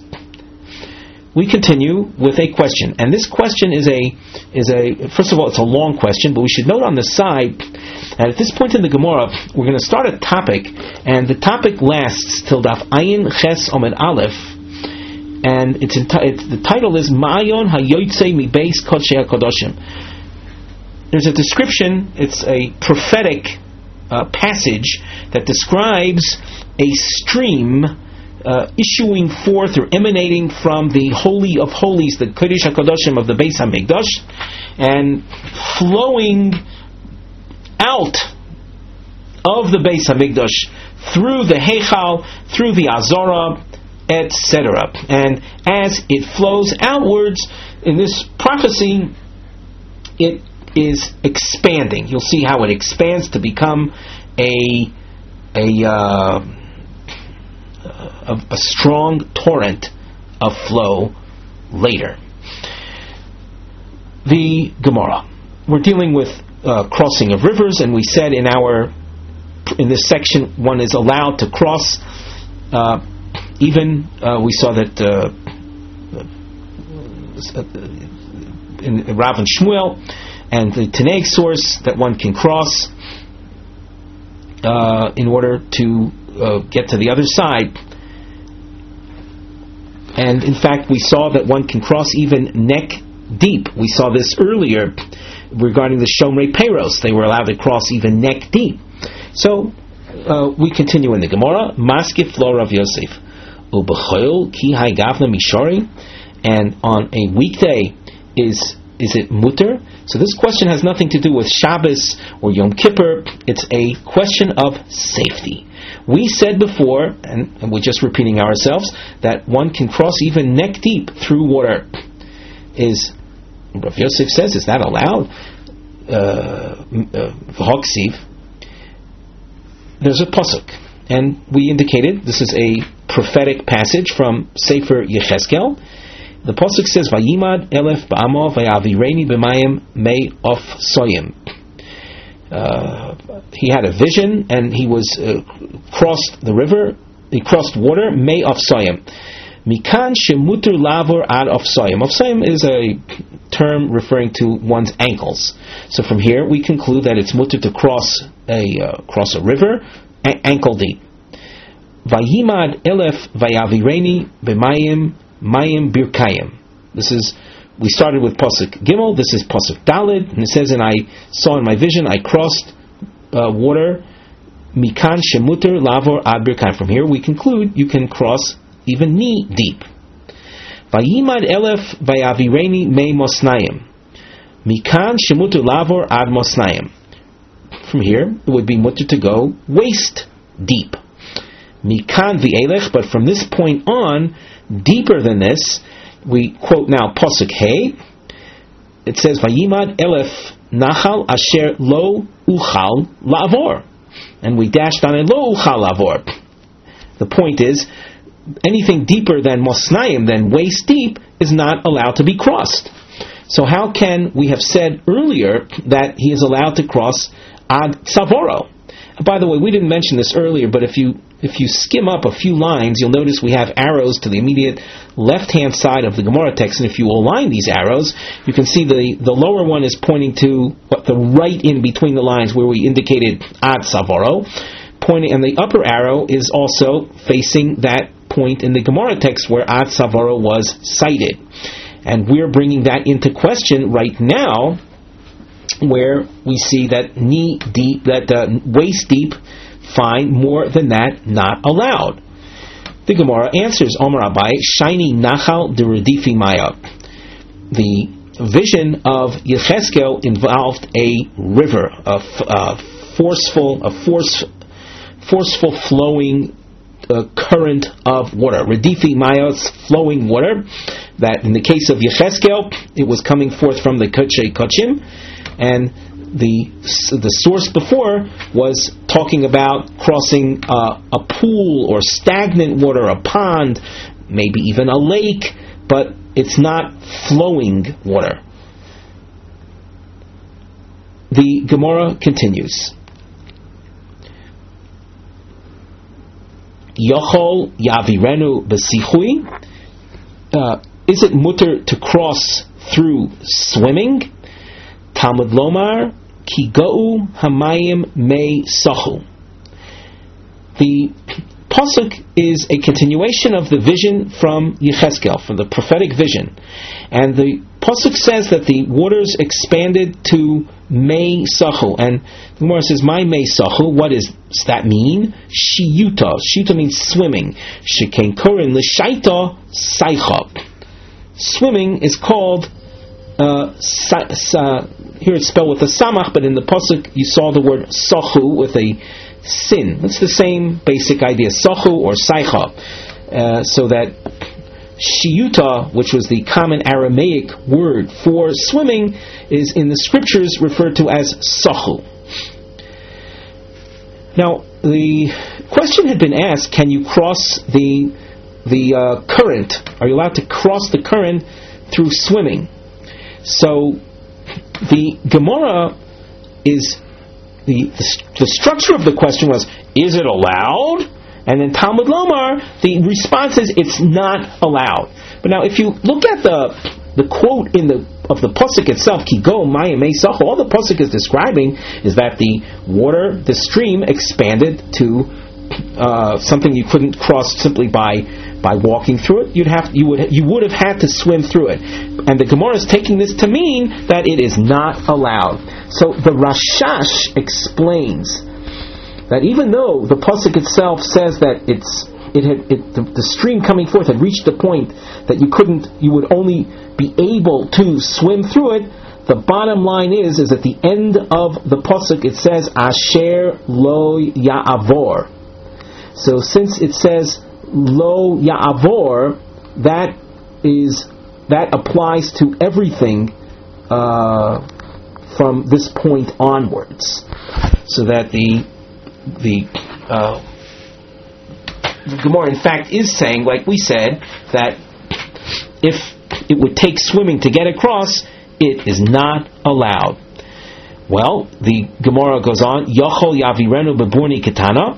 We continue with a question, and this question is a is a first of all, it's a long question, but we should note on the side that at this point in the Gemara we're going to start a topic, and the topic lasts till Daf Ayin Ches Omed Aleph, and it's, enti- it's the title is Ma'ayon Hayotzei Mi Beis Kodshei HaKadoshim. There's a description. It's a prophetic uh, passage that describes a stream uh, issuing forth or emanating from the Holy of Holies, the Kodesh HaKadoshim of the Beis HaMikdash, and flowing out of the Beis HaMikdash through the Heichal, through the Azorah, et cetera. And as it flows outwards, in this prophecy, it is expanding. You'll see how it expands to become a a uh, a, a strong torrent of flow later. The Gemara. We're dealing with uh, crossing of rivers, and we said in our in this section one is allowed to cross. Uh, even uh, we saw that uh, in Rav and Shmuel, and the Tanaic source that one can cross uh, in order to uh, get to the other side. And in fact, we saw that one can cross even neck deep. We saw this earlier regarding the Shomrei Peros. They were allowed to cross even neck deep. So uh, we continue in the Gemara. Maskif lo Rav Yosef ubechoil ki hai gavna mishori. And on a weekday, is is it mutter? So this question has nothing to do with Shabbos or Yom Kippur. It's a question of safety. We said before, and, and we're just repeating ourselves, that one can cross even neck deep through water. Is Rav Yosef says, is that allowed? V'hoksiv. Uh, There's a pasuk, and we indicated this is a prophetic passage from Sefer Yechezkel. The pasuk says, "Vayimad elef ba'amo vayavireini b'mayim mei of soyim." Uh, he had a vision, and he was uh, crossed the river. He crossed water, mei of soyim. Mikan shemuter lavor ad of soyim. Of soyim is a term referring to one's ankles. So from here we conclude that it's mutter to cross a uh, cross a river a- ankle deep. Vayimad elef vayavireini b'mayim mayim birkayim. This is, we started with pasuk Gimel. This is pasuk Daled, and it says, "And I saw in my vision, I crossed uh, water." Mikan shemuter lavor ad birkayim. From here we conclude you can cross even knee deep. Vayimad elef vayavireini mei mosnayim. Mikan shemuter lavor ad mosnayim. From here it would be mutter to go waist deep. Mikan v'elech, but from this point on, deeper than this, we quote now pasuk Hey. It says, "Vayimad elef Nachal asher lo uchal la'avor. And we dashed on it, lo uchal la'avor. The point is, anything deeper than mosnayim, than waist deep, is not allowed to be crossed. So how can we have said earlier that he is allowed to cross ad savoro? By the way, we didn't mention this earlier, but if you if you skim up a few lines, you'll notice we have arrows to the immediate left-hand side of the Gemara text, and if you align these arrows, you can see the, the lower one is pointing to what the right in between the lines where we indicated ad savoro, pointing, and the upper arrow is also facing that point in the Gemara text where ad savoro was cited. And we're bringing that into question right now, where we see that knee deep, that uh, waist deep, fine, more than that, not allowed. The Gemara answers, Omer Abai, Shiny Nachal de Redifi Maya. The vision of Yecheskel involved a river, a, f- a forceful, a force, forceful flowing uh, current of water. Redifi Maya, flowing water. That in the case of Yecheskel, it was coming forth from the Kotchei Kotchim, and the the source before was talking about crossing uh, a pool or stagnant water, a pond, maybe even a lake, but it's not flowing water. The Gemara continues. Yochol yavirenu b'sichui. Uh, is it mutter to cross through swimming? Talmud Lomar ki ga'u hamayim mei sachu. The pasuk is a continuation of the vision from Yecheskel, from the prophetic vision, and the pasuk says that the waters expanded to mei sachu, and the Gemara says, "My mei sachu." What does that mean? Shiyuta. Shiyuta means swimming. Shekain korin l'shaita saicha. Swimming is called. Uh, sa, sa, here it's spelled with a samach, but in the pasuk you saw the word sachu with a sin. It's the same basic idea, sachu or saicha. Uh, so that shiyuta, which was the common Aramaic word for swimming, is in the scriptures referred to as sachu. Now, the question had been asked: can you cross the the uh, current? Are you allowed to cross the current through swimming? So the Gemara is the, the the structure of the question was, is it allowed? And then Talmud Lomar, the response is, it's not allowed. But now, if you look at the the quote in the of the pasuk itself, ki go maya meisach, all the pasuk is describing is that the water, the stream, expanded to uh, something you couldn't cross simply by. By walking through it, you'd have you would you would have had to swim through it, and the Gemara is taking this to mean that it is not allowed. So the Rashash explains that even though the pasuk itself says that it's it had it, the, the stream coming forth had reached the point that you couldn't you would only be able to swim through it, the bottom line is is at the end of the pasuk it says Asher lo ya'avor. So since it says Lo Ya'avor, that is that applies to everything uh, from this point onwards. So that the the uh, Gemara, in fact, is saying, like we said, that if it would take swimming to get across, it is not allowed. Well, the Gemara goes on. Yochol Yavirenu beburni ketana.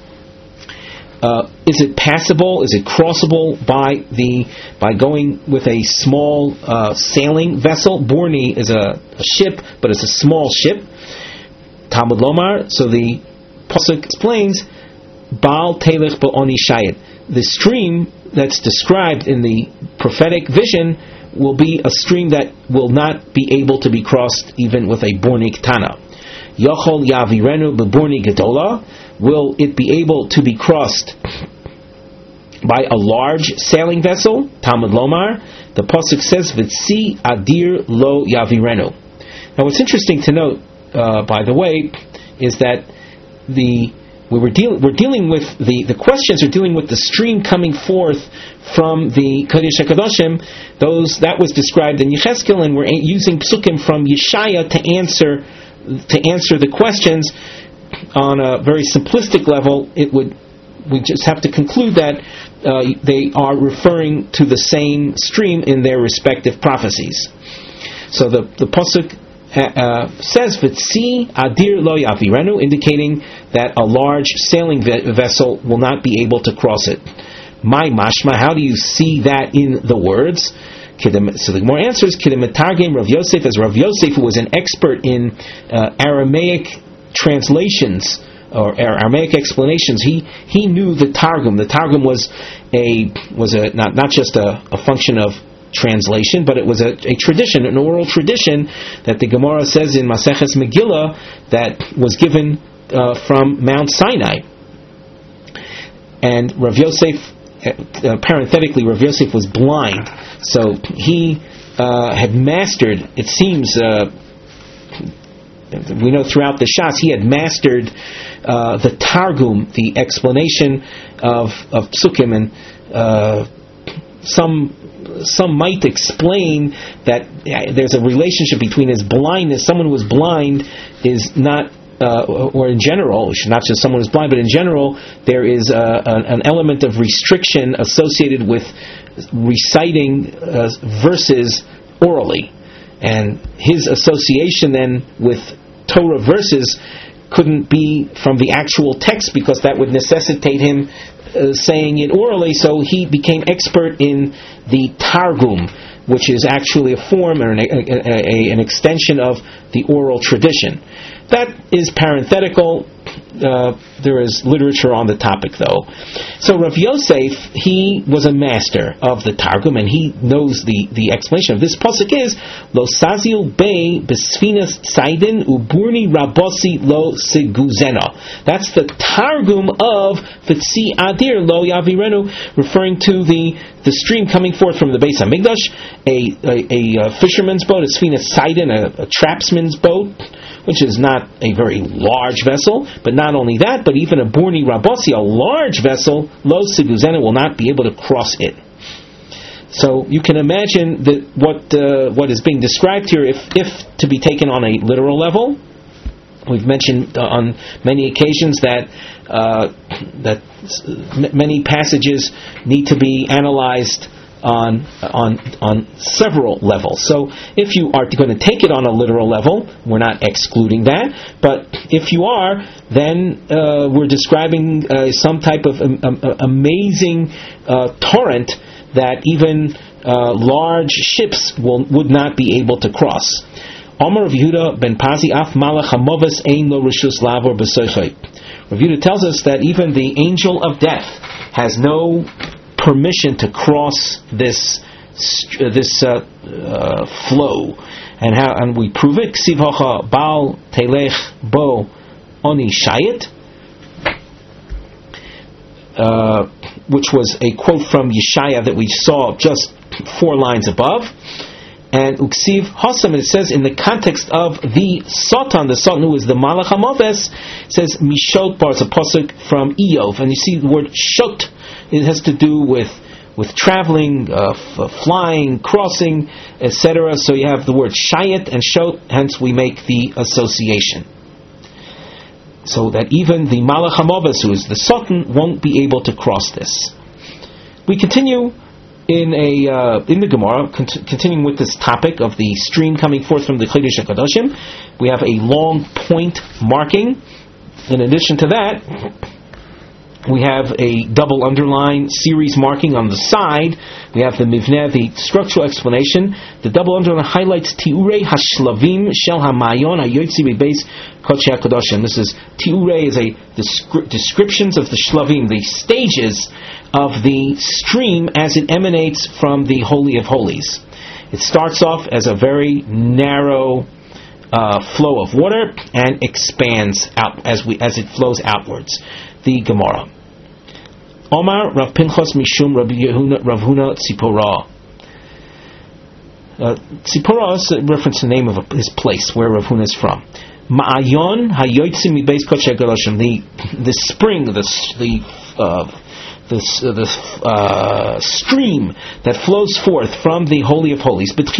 Uh, is it passable? Is it crossable by the by going with a small uh, sailing vessel? Burni is a, a ship, but it's a small ship. Talmud Lomar. So the pasuk explains, Baal Telech Ba'oni Shayit. The stream that's described in the prophetic vision will be a stream that will not be able to be crossed even with a burni ketana. Yochol Yavirenu beburni gedola. Will it be able to be crossed by a large sailing vessel? Talmud Lomar. The pasuk says, "V'tzi adir lo yavirenu." Now, what's interesting to note, uh, by the way, is that the we were dealing we're dealing with the, the questions are dealing with the stream coming forth from the Kodesh HaKadoshim. Those that was described in Yechezkel, and we're using psukim from Yeshaya to answer to answer the questions on a very simplistic level. It would we just have to conclude that uh, they are referring to the same stream in their respective prophecies. So the the pasuk Uh, says V'tzi adir lo yavirenu, indicating that a large sailing ve- vessel will not be able to cross it. My mashma, how do you see that in the words? So the more answers, Kidemetargim Rav Yosef, as Rav Yosef, who was an expert in uh, Aramaic translations or Aramaic explanations, he he knew the Targum. The Targum was a was a not not just a, a function of translation, but it was a, a tradition, an oral tradition that the Gemara says in Maseches Megillah that was given uh, from Mount Sinai. And Rav Yosef, uh, parenthetically, Rav Yosef was blind, so he uh, had mastered, it seems, uh, we know throughout the Shas, he had mastered uh, the Targum, the explanation of, of Psukim, and uh, some Some might explain that there's a relationship between his blindness. Someone who is blind is not, uh, or in general, not just someone who's blind, but in general, there is a, an, an element of restriction associated with reciting uh, verses orally. And his association then with Torah verses couldn't be from the actual text, because that would necessitate him Uh, saying it orally, so he became expert in the Targum, which is actually a form or an, a, a, a, an extension of the oral tradition. That is parenthetical. Uh, there is literature on the topic, though. So Rav Yosef, he was a master of the Targum, and he knows the, the explanation of this pasuk is Lo Sazil Bei Besfinas Saidin Uburni Rabosi Lo Siguzena. That's the Targum of V'tzi Adir Lo Yavirenu, referring to the the stream coming forth from the Beis Hamikdash, a, a, a, a fisherman's boat, a Sfinas Saidin, a, a trapsman's boat, which is not a very large vessel, but not only that, but even a Burni Rabosi, a large vessel, Lo Siguzena, will not be able to cross it. So you can imagine that what uh, what is being described here, if, if to be taken on a literal level. We've mentioned uh, on many occasions that uh, that m- many passages need to be analyzed on on on several levels. So if you are going to take it on a literal level, we're not excluding that. But if you are, then uh, we're describing uh, some type of um, um, amazing uh, torrent that even uh, large ships will would not be able to cross. Omer Rav Yehuda ben Pazi af malach hamovas ein lo rishus lavor b'soichay. Rav Yehuda tells us that even the angel of death has no permission to cross this uh, this uh, uh, flow, and how and we prove it. Ksiv hocha bal telech bo oni shayit, uh, which was a quote from Yeshaya that we saw just four lines above. And Uksiv Hasam, it says in the context of the Satan, the Satan who is the Malach HaMoves, says Mishot Bar, it's a pasuk from Iyov, and you see the word Shot, it has to do with with traveling, uh, f- flying, crossing, et cetera. So you have the word Shayet and Shot, hence we make the association. So that even the Malach HaMoves, who is the Satan, won't be able to cross this. We continue in a uh, in the Gemara, cont- continuing with this topic of the stream coming forth from the Kodesh HaKadoshim. We have a long point marking. In addition to that, we have a double underline series marking on the side. We have the Mivneh, the structural explanation. The double underline highlights Tiurei Hashlavim Shel Hamayon Hayotzi Bebeis Kodesh HaKadoshim. This is Tiurei is a descri- descriptions of the Shlavim, the stages of the stream as it emanates from the Holy of Holies. It starts off as a very narrow uh, flow of water and expands out as we as it flows outwards. The Gemara. Omar Rav Pinchas Mishum Rav Yehuna Rav Huna Tzipora. Uh, Tzipora is a reference to the name of a, his place where Rav Huna is from. Ma'ayon hayotzim mibeis kodesh hagadashim, the the spring, the the uh, the, uh, the uh, stream that flows forth from the Holy of Holies. At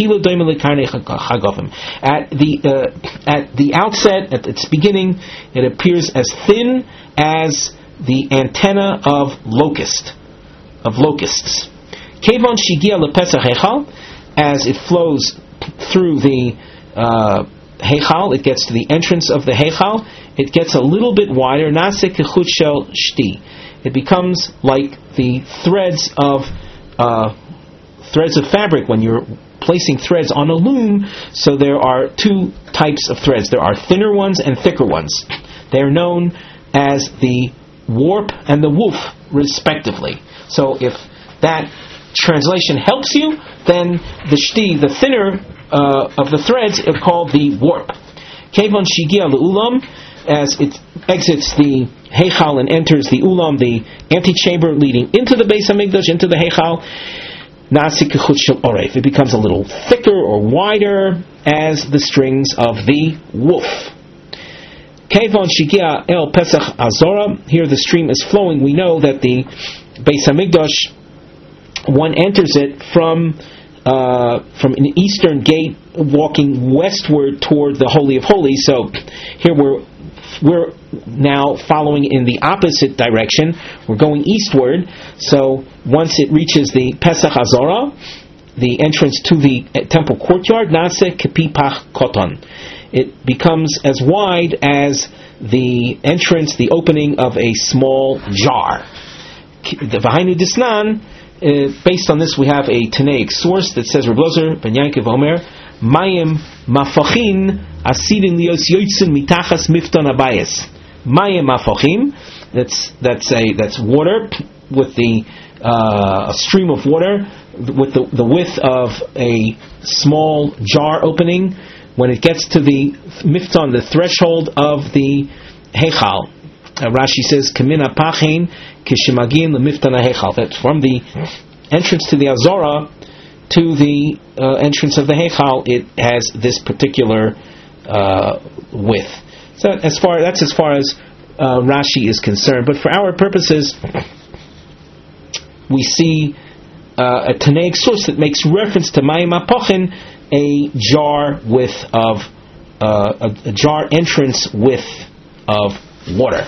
the uh, at the outset, at its beginning, it appears as thin as the antenna of locust of locusts. Kevon shigia lepesach hechal, as it flows through the uh, Heichal, it gets to the entrance of the Heichal, it gets a little bit wider. Nase kechut shel shti. It becomes like the threads of uh, threads of fabric when you're placing threads on a loom. So there are two types of threads. There are thinner ones and thicker ones. They are known as the warp and the woof, respectively. So if that translation helps you, then the shti, the thinner uh, of the threads, are called the warp. Kevon shigia leulam, as it exits the Heichal and enters the ulam, the antechamber leading into the Beis Hamikdash, into the Heichal, nasi kechut shel oref, it becomes a little thicker or wider as the strings of the woof. Kevon shigia el Pesach Azora, here the stream is flowing. We know that the Beis Hamikdash, one enters it from uh, from an eastern gate, walking westward toward the Holy of Holies. So here we're we're now following in the opposite direction. We're going eastward. So once it reaches the Pesach Azora, the entrance to the temple courtyard, Nase Kepipach Koton, it becomes as wide as the entrance, the opening of a small jar. The V'hainu Disnan, Uh, based on this, we have a Tanaic source that says, Reb Lozer ben Yankov Omer, Mayim mafachin asidin lios yotzin mitachas mifton abayis. Mayim mafachim, that's that's a that's water with the uh, a stream of water with the the width of a small jar opening. When it gets to the mifton, the threshold of the heichal, uh, Rashi says, Kamina pachin kishimagin lemifton heichal. That from the entrance to the Azora to the uh, entrance of the heichal, it has this particular uh, width. So as far that's as far as uh, Rashi is concerned. But for our purposes, we see uh, a Tanaic source that makes reference to Mayim Apochin, a jar width of uh, a, a jar entrance width of water.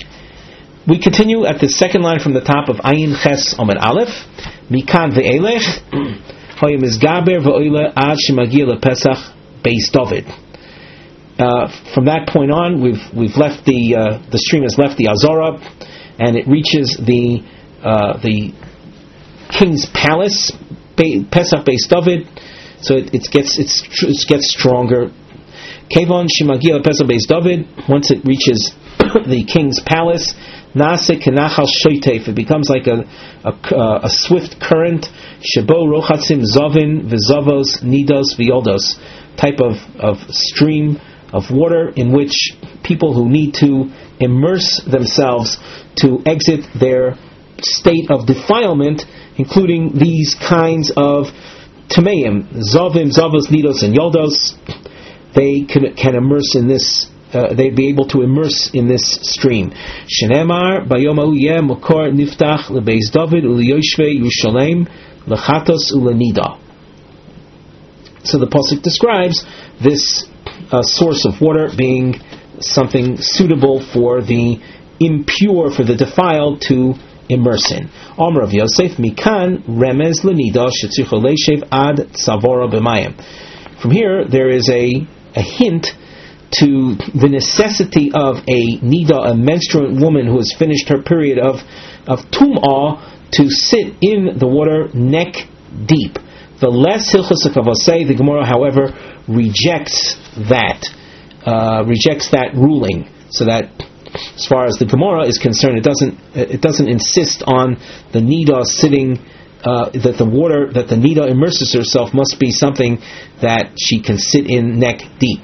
We continue at the second line from the top of Ayin Ches Omer Aleph. Mikan ve'elech hoyim izgaber ve'oile ad shemagia lePesach Beis David. Uh, from that point on, we've we've left the uh, the stream has left the Azora, and it reaches the uh, the king's palace, Be- Pesach Beis David. So it, it gets it's, it gets stronger. Kevon shemagia Pesach Beis David. Once it reaches the king's palace, Nase kenachal shoitef, it becomes like a a, a swift current. Shebo rochatzim zovin v'zavos nidos v'yoldos, type of of stream of water in which people who need to immerse themselves to exit their state of defilement, including these kinds of tameim, zovim, zavos, nidos, and yoldos, they can, can immerse in this. Uh, they'd be able to immerse in this stream. Shenemar bayom hahu yeh mokor niftach lebeis David uliyoshvei Yerushalayim lechatos ulenida. So the pasuk describes this uh, source of water being something suitable for the impure, for the defiled to immerse in. Omer of Yosef mikan remez lenida shetzicho leishev ad tzavora b'mayim. From here, there is a a hint to the necessity of a nida, a menstruant woman who has finished her period of of tum'ah, to sit in the water neck deep. The less hilchos hakavosei, the Gemara, however, rejects that uh, rejects that ruling. So that, as far as the Gemara is concerned, it doesn't it doesn't insist on the nida sitting. Uh, that the water that the nida immerses herself must be something that she can sit in neck deep.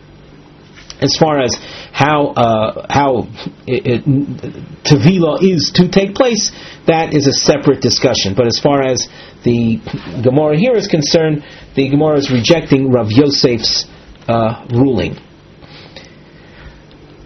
As far as how uh, how it, it, Tevila is to take place, that is a separate discussion. But as far as the Gemara here is concerned, the Gemara is rejecting Rav Yosef's uh, ruling.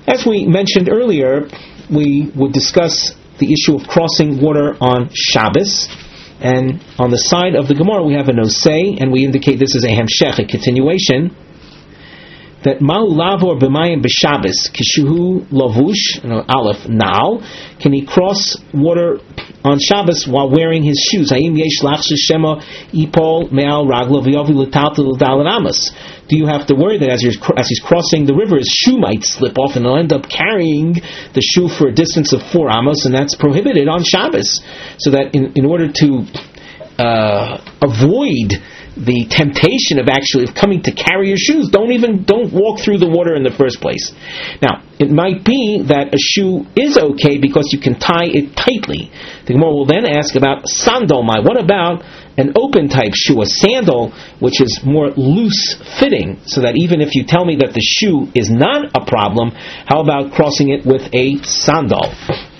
As we mentioned earlier, we would discuss the issue of crossing water on Shabbos, and on the side of the Gemara we have a nosei, and we indicate this is a hemshech, a continuation, that Ma'u lavor b'mayim b'Shabbos kishuhu lavush, you know, aleph, now, can he cross water on Shabbos while wearing his shoes? Hayim yesh lachshes shema ipol me'al raglo v'yovi l'taltel l'dalet amos. Do you have to worry that as, you're, as he's crossing the river, his shoe might slip off and he'll end up carrying the shoe for a distance of four amos, and that's prohibited on Shabbos. So that in, in order to uh, avoid the temptation of actually of coming to carry your shoes, don't even don't walk through the water in the first place. Now, it might be that a shoe is okay because you can tie it tightly. The Gemara will then ask about sandalmai. What about an open type shoe, a sandal, which is more loose fitting, so that even if you tell me that the shoe is not a problem, how about crossing it with a sandal?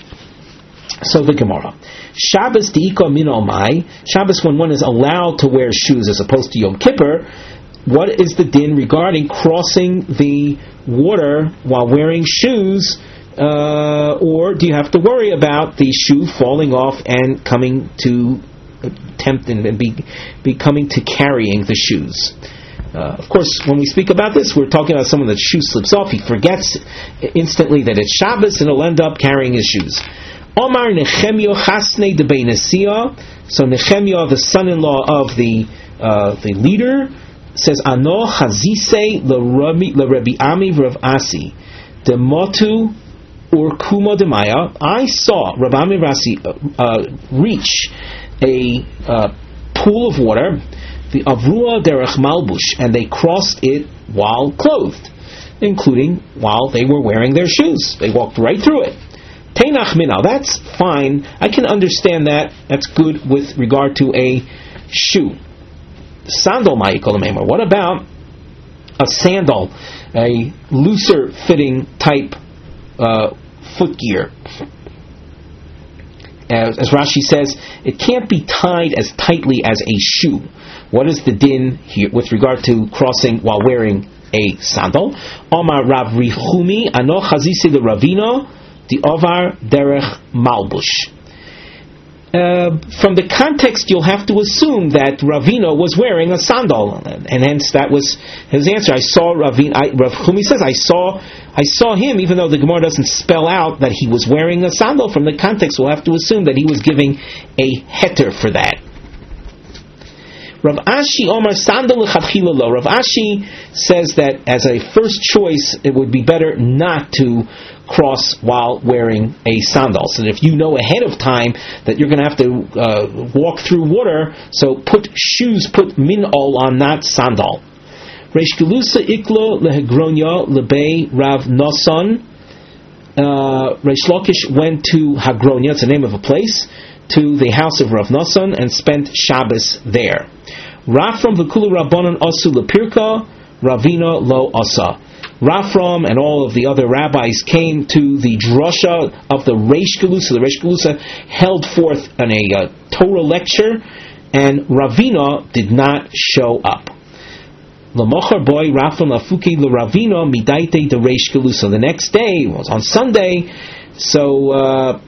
So the Gemara. Shabbos di'ika min omai. Shabbos, when one is allowed to wear shoes as opposed to Yom Kippur, what is the din regarding crossing the water while wearing shoes? Uh, or do you have to worry about the shoe falling off and coming to tempt and be, be coming to carrying the shoes? Uh, of course, when we speak about this, we're talking about someone that shoe slips off. He forgets instantly that it's Shabbos and he'll end up carrying his shoes. Omar Nechemio Chasnei de Beinesiah. So Nechemio, the son-in-law of the uh, the leader, says, Ano Chazise LeRabbi Ami Rav Asi Demotu Urkumo Demaya. I saw Rabbi Ami Rav Asi uh, reach a uh, pool of water, the Avrua Derech Malbush, and they crossed it while clothed, including while they were wearing their shoes. They walked right through it. Teinach minal, that's fine. I can understand that. That's good with regard to a shoe. Sandal ma'ikol. What about a sandal, a looser fitting type uh, foot gear? As, as Rashi says, it can't be tied as tightly as a shoe. What is the din here with regard to crossing while wearing a sandal? Omar Rav Rihumi ano chazisi the Ravino. The Ovar Derech Malbush. Uh, from the context, you'll have to assume that Ravino was wearing a sandal, and hence that was his answer. I saw Ravino. I, Rav Chumi says, I saw, I saw him, even though the Gemara doesn't spell out that he was wearing a sandal. From the context, we'll have to assume that he was giving a heter for that. Rav Ashi Omar Sandal L'Chadchila Lo. Rav Ashi says that as a first choice, it would be better not to cross while wearing a sandal. So that if you know ahead of time that you're going to have to uh, walk through water, so put shoes, put minol on, not sandal. Reish Gelusa Iklo Lehegronya Lebei Rav Noson. Reish Lakish went to Hagronya, it's the name of a place, to the house of Rav Noson and spent Shabbos there. Rafram V'Kulu Rabbanon Asu Lepirka, Ravina Lo Asa. Rafram and all of the other rabbis came to the drasha of the Reish Gelusa. The Reish Gelusa held forth in a uh, Torah lecture, and Ravina did not show up. L'mochar boy Rafram Lafuki L'Ravina Midaite the Reish Gelusa. The next day was on Sunday, so uh,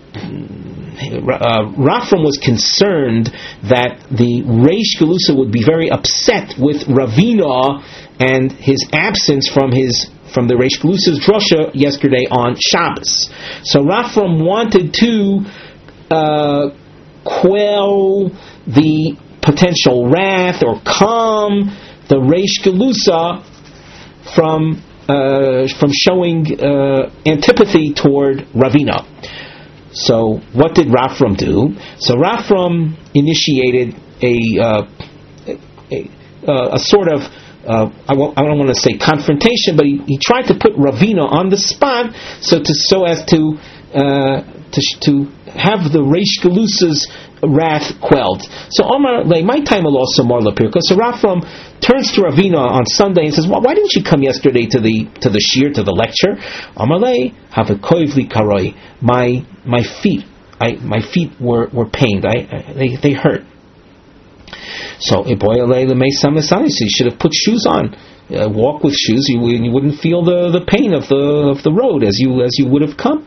uh, Rafram was concerned that the Reish Gelusa would be very upset with Ravina and his absence from his from the Reish Gelusa's drasha yesterday on Shabbos. So Rafram wanted to uh, quell the potential wrath or calm the Reish Gelusa from uh, from showing uh, antipathy toward Ravina. So what did Rafram do? So Rafram initiated a uh, a, a, a sort of Uh, I, won't, I don't want to say confrontation, but he, he tried to put Ravina on the spot, so to so as to uh, to, to have the Reish Gelusa's wrath quelled. So Omar lay my time also more lapirka. So Rafram turns to Ravina on Sunday and says, well, "Why didn't you come yesterday to the to the shir, to the lecture?" Omar lay have a koivli karoi. My my feet, I my feet were, were pained. I, I they they hurt. So he should have put shoes on. uh, walk with shoes, you, you wouldn't feel the, the pain of the of the road as you as you would have come.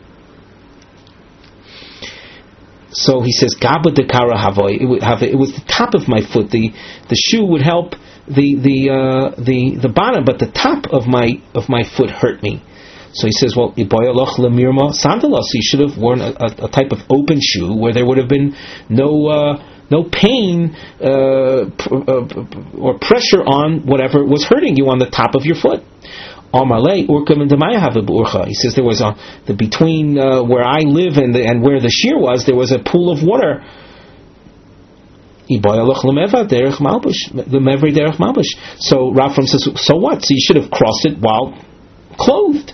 So he says, Gaba de Kara Havoy. It would have it was the top of my foot. The the shoe would help the the uh, the the bottom, but the top of my of my foot hurt me. So he says, well, Iboyaloch lemirma sandalos. So you should have worn a, a, a type of open shoe where there would have been no uh, no pain uh, pr- uh, or pressure on whatever was hurting you on the top of your foot. He says there was a the between uh, where I live and the, and where the shear was, there was a pool of water. So Rafram says, so what? So you should have crossed it while clothed.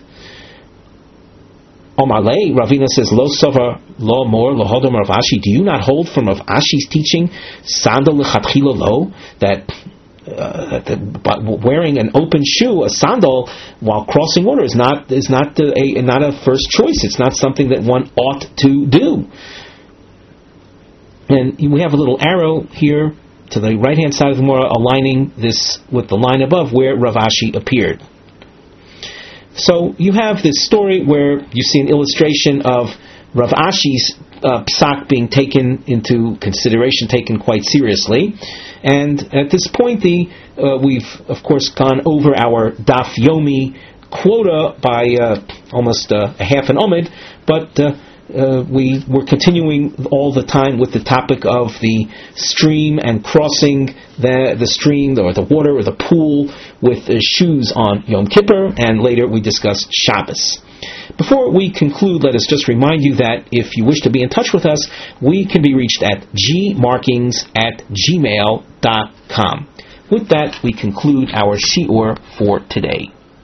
Ravina says, Lo Sova, Lo Mor, Lo Hodom Rav Ashi. Do you not hold from Rav Ashi's teaching, Sandal Lechatchila Lo, that Uh, the, wearing an open shoe, a sandal, while crossing water is not is not the, a not a first choice. It's not something that one ought to do. And we have a little arrow here to the right hand side of the Gemara, aligning this with the line above where Rav Ashi appeared. So you have this story where you see an illustration of Rav Ashi's uh, psak being taken into consideration, taken quite seriously. And at this point, the uh, we've of course gone over our Daf Yomi quota by uh, almost uh, a half an omid, but uh, uh, we were continuing all the time with the topic of the stream and crossing the the stream or the water or the pool with uh, shoes on Yom Kippur, and later we discussed Shabbos. Before we conclude, let us just remind you that if you wish to be in touch with us, we can be reached at gmarkings at gmail dot com. With that, we conclude our shiur for today.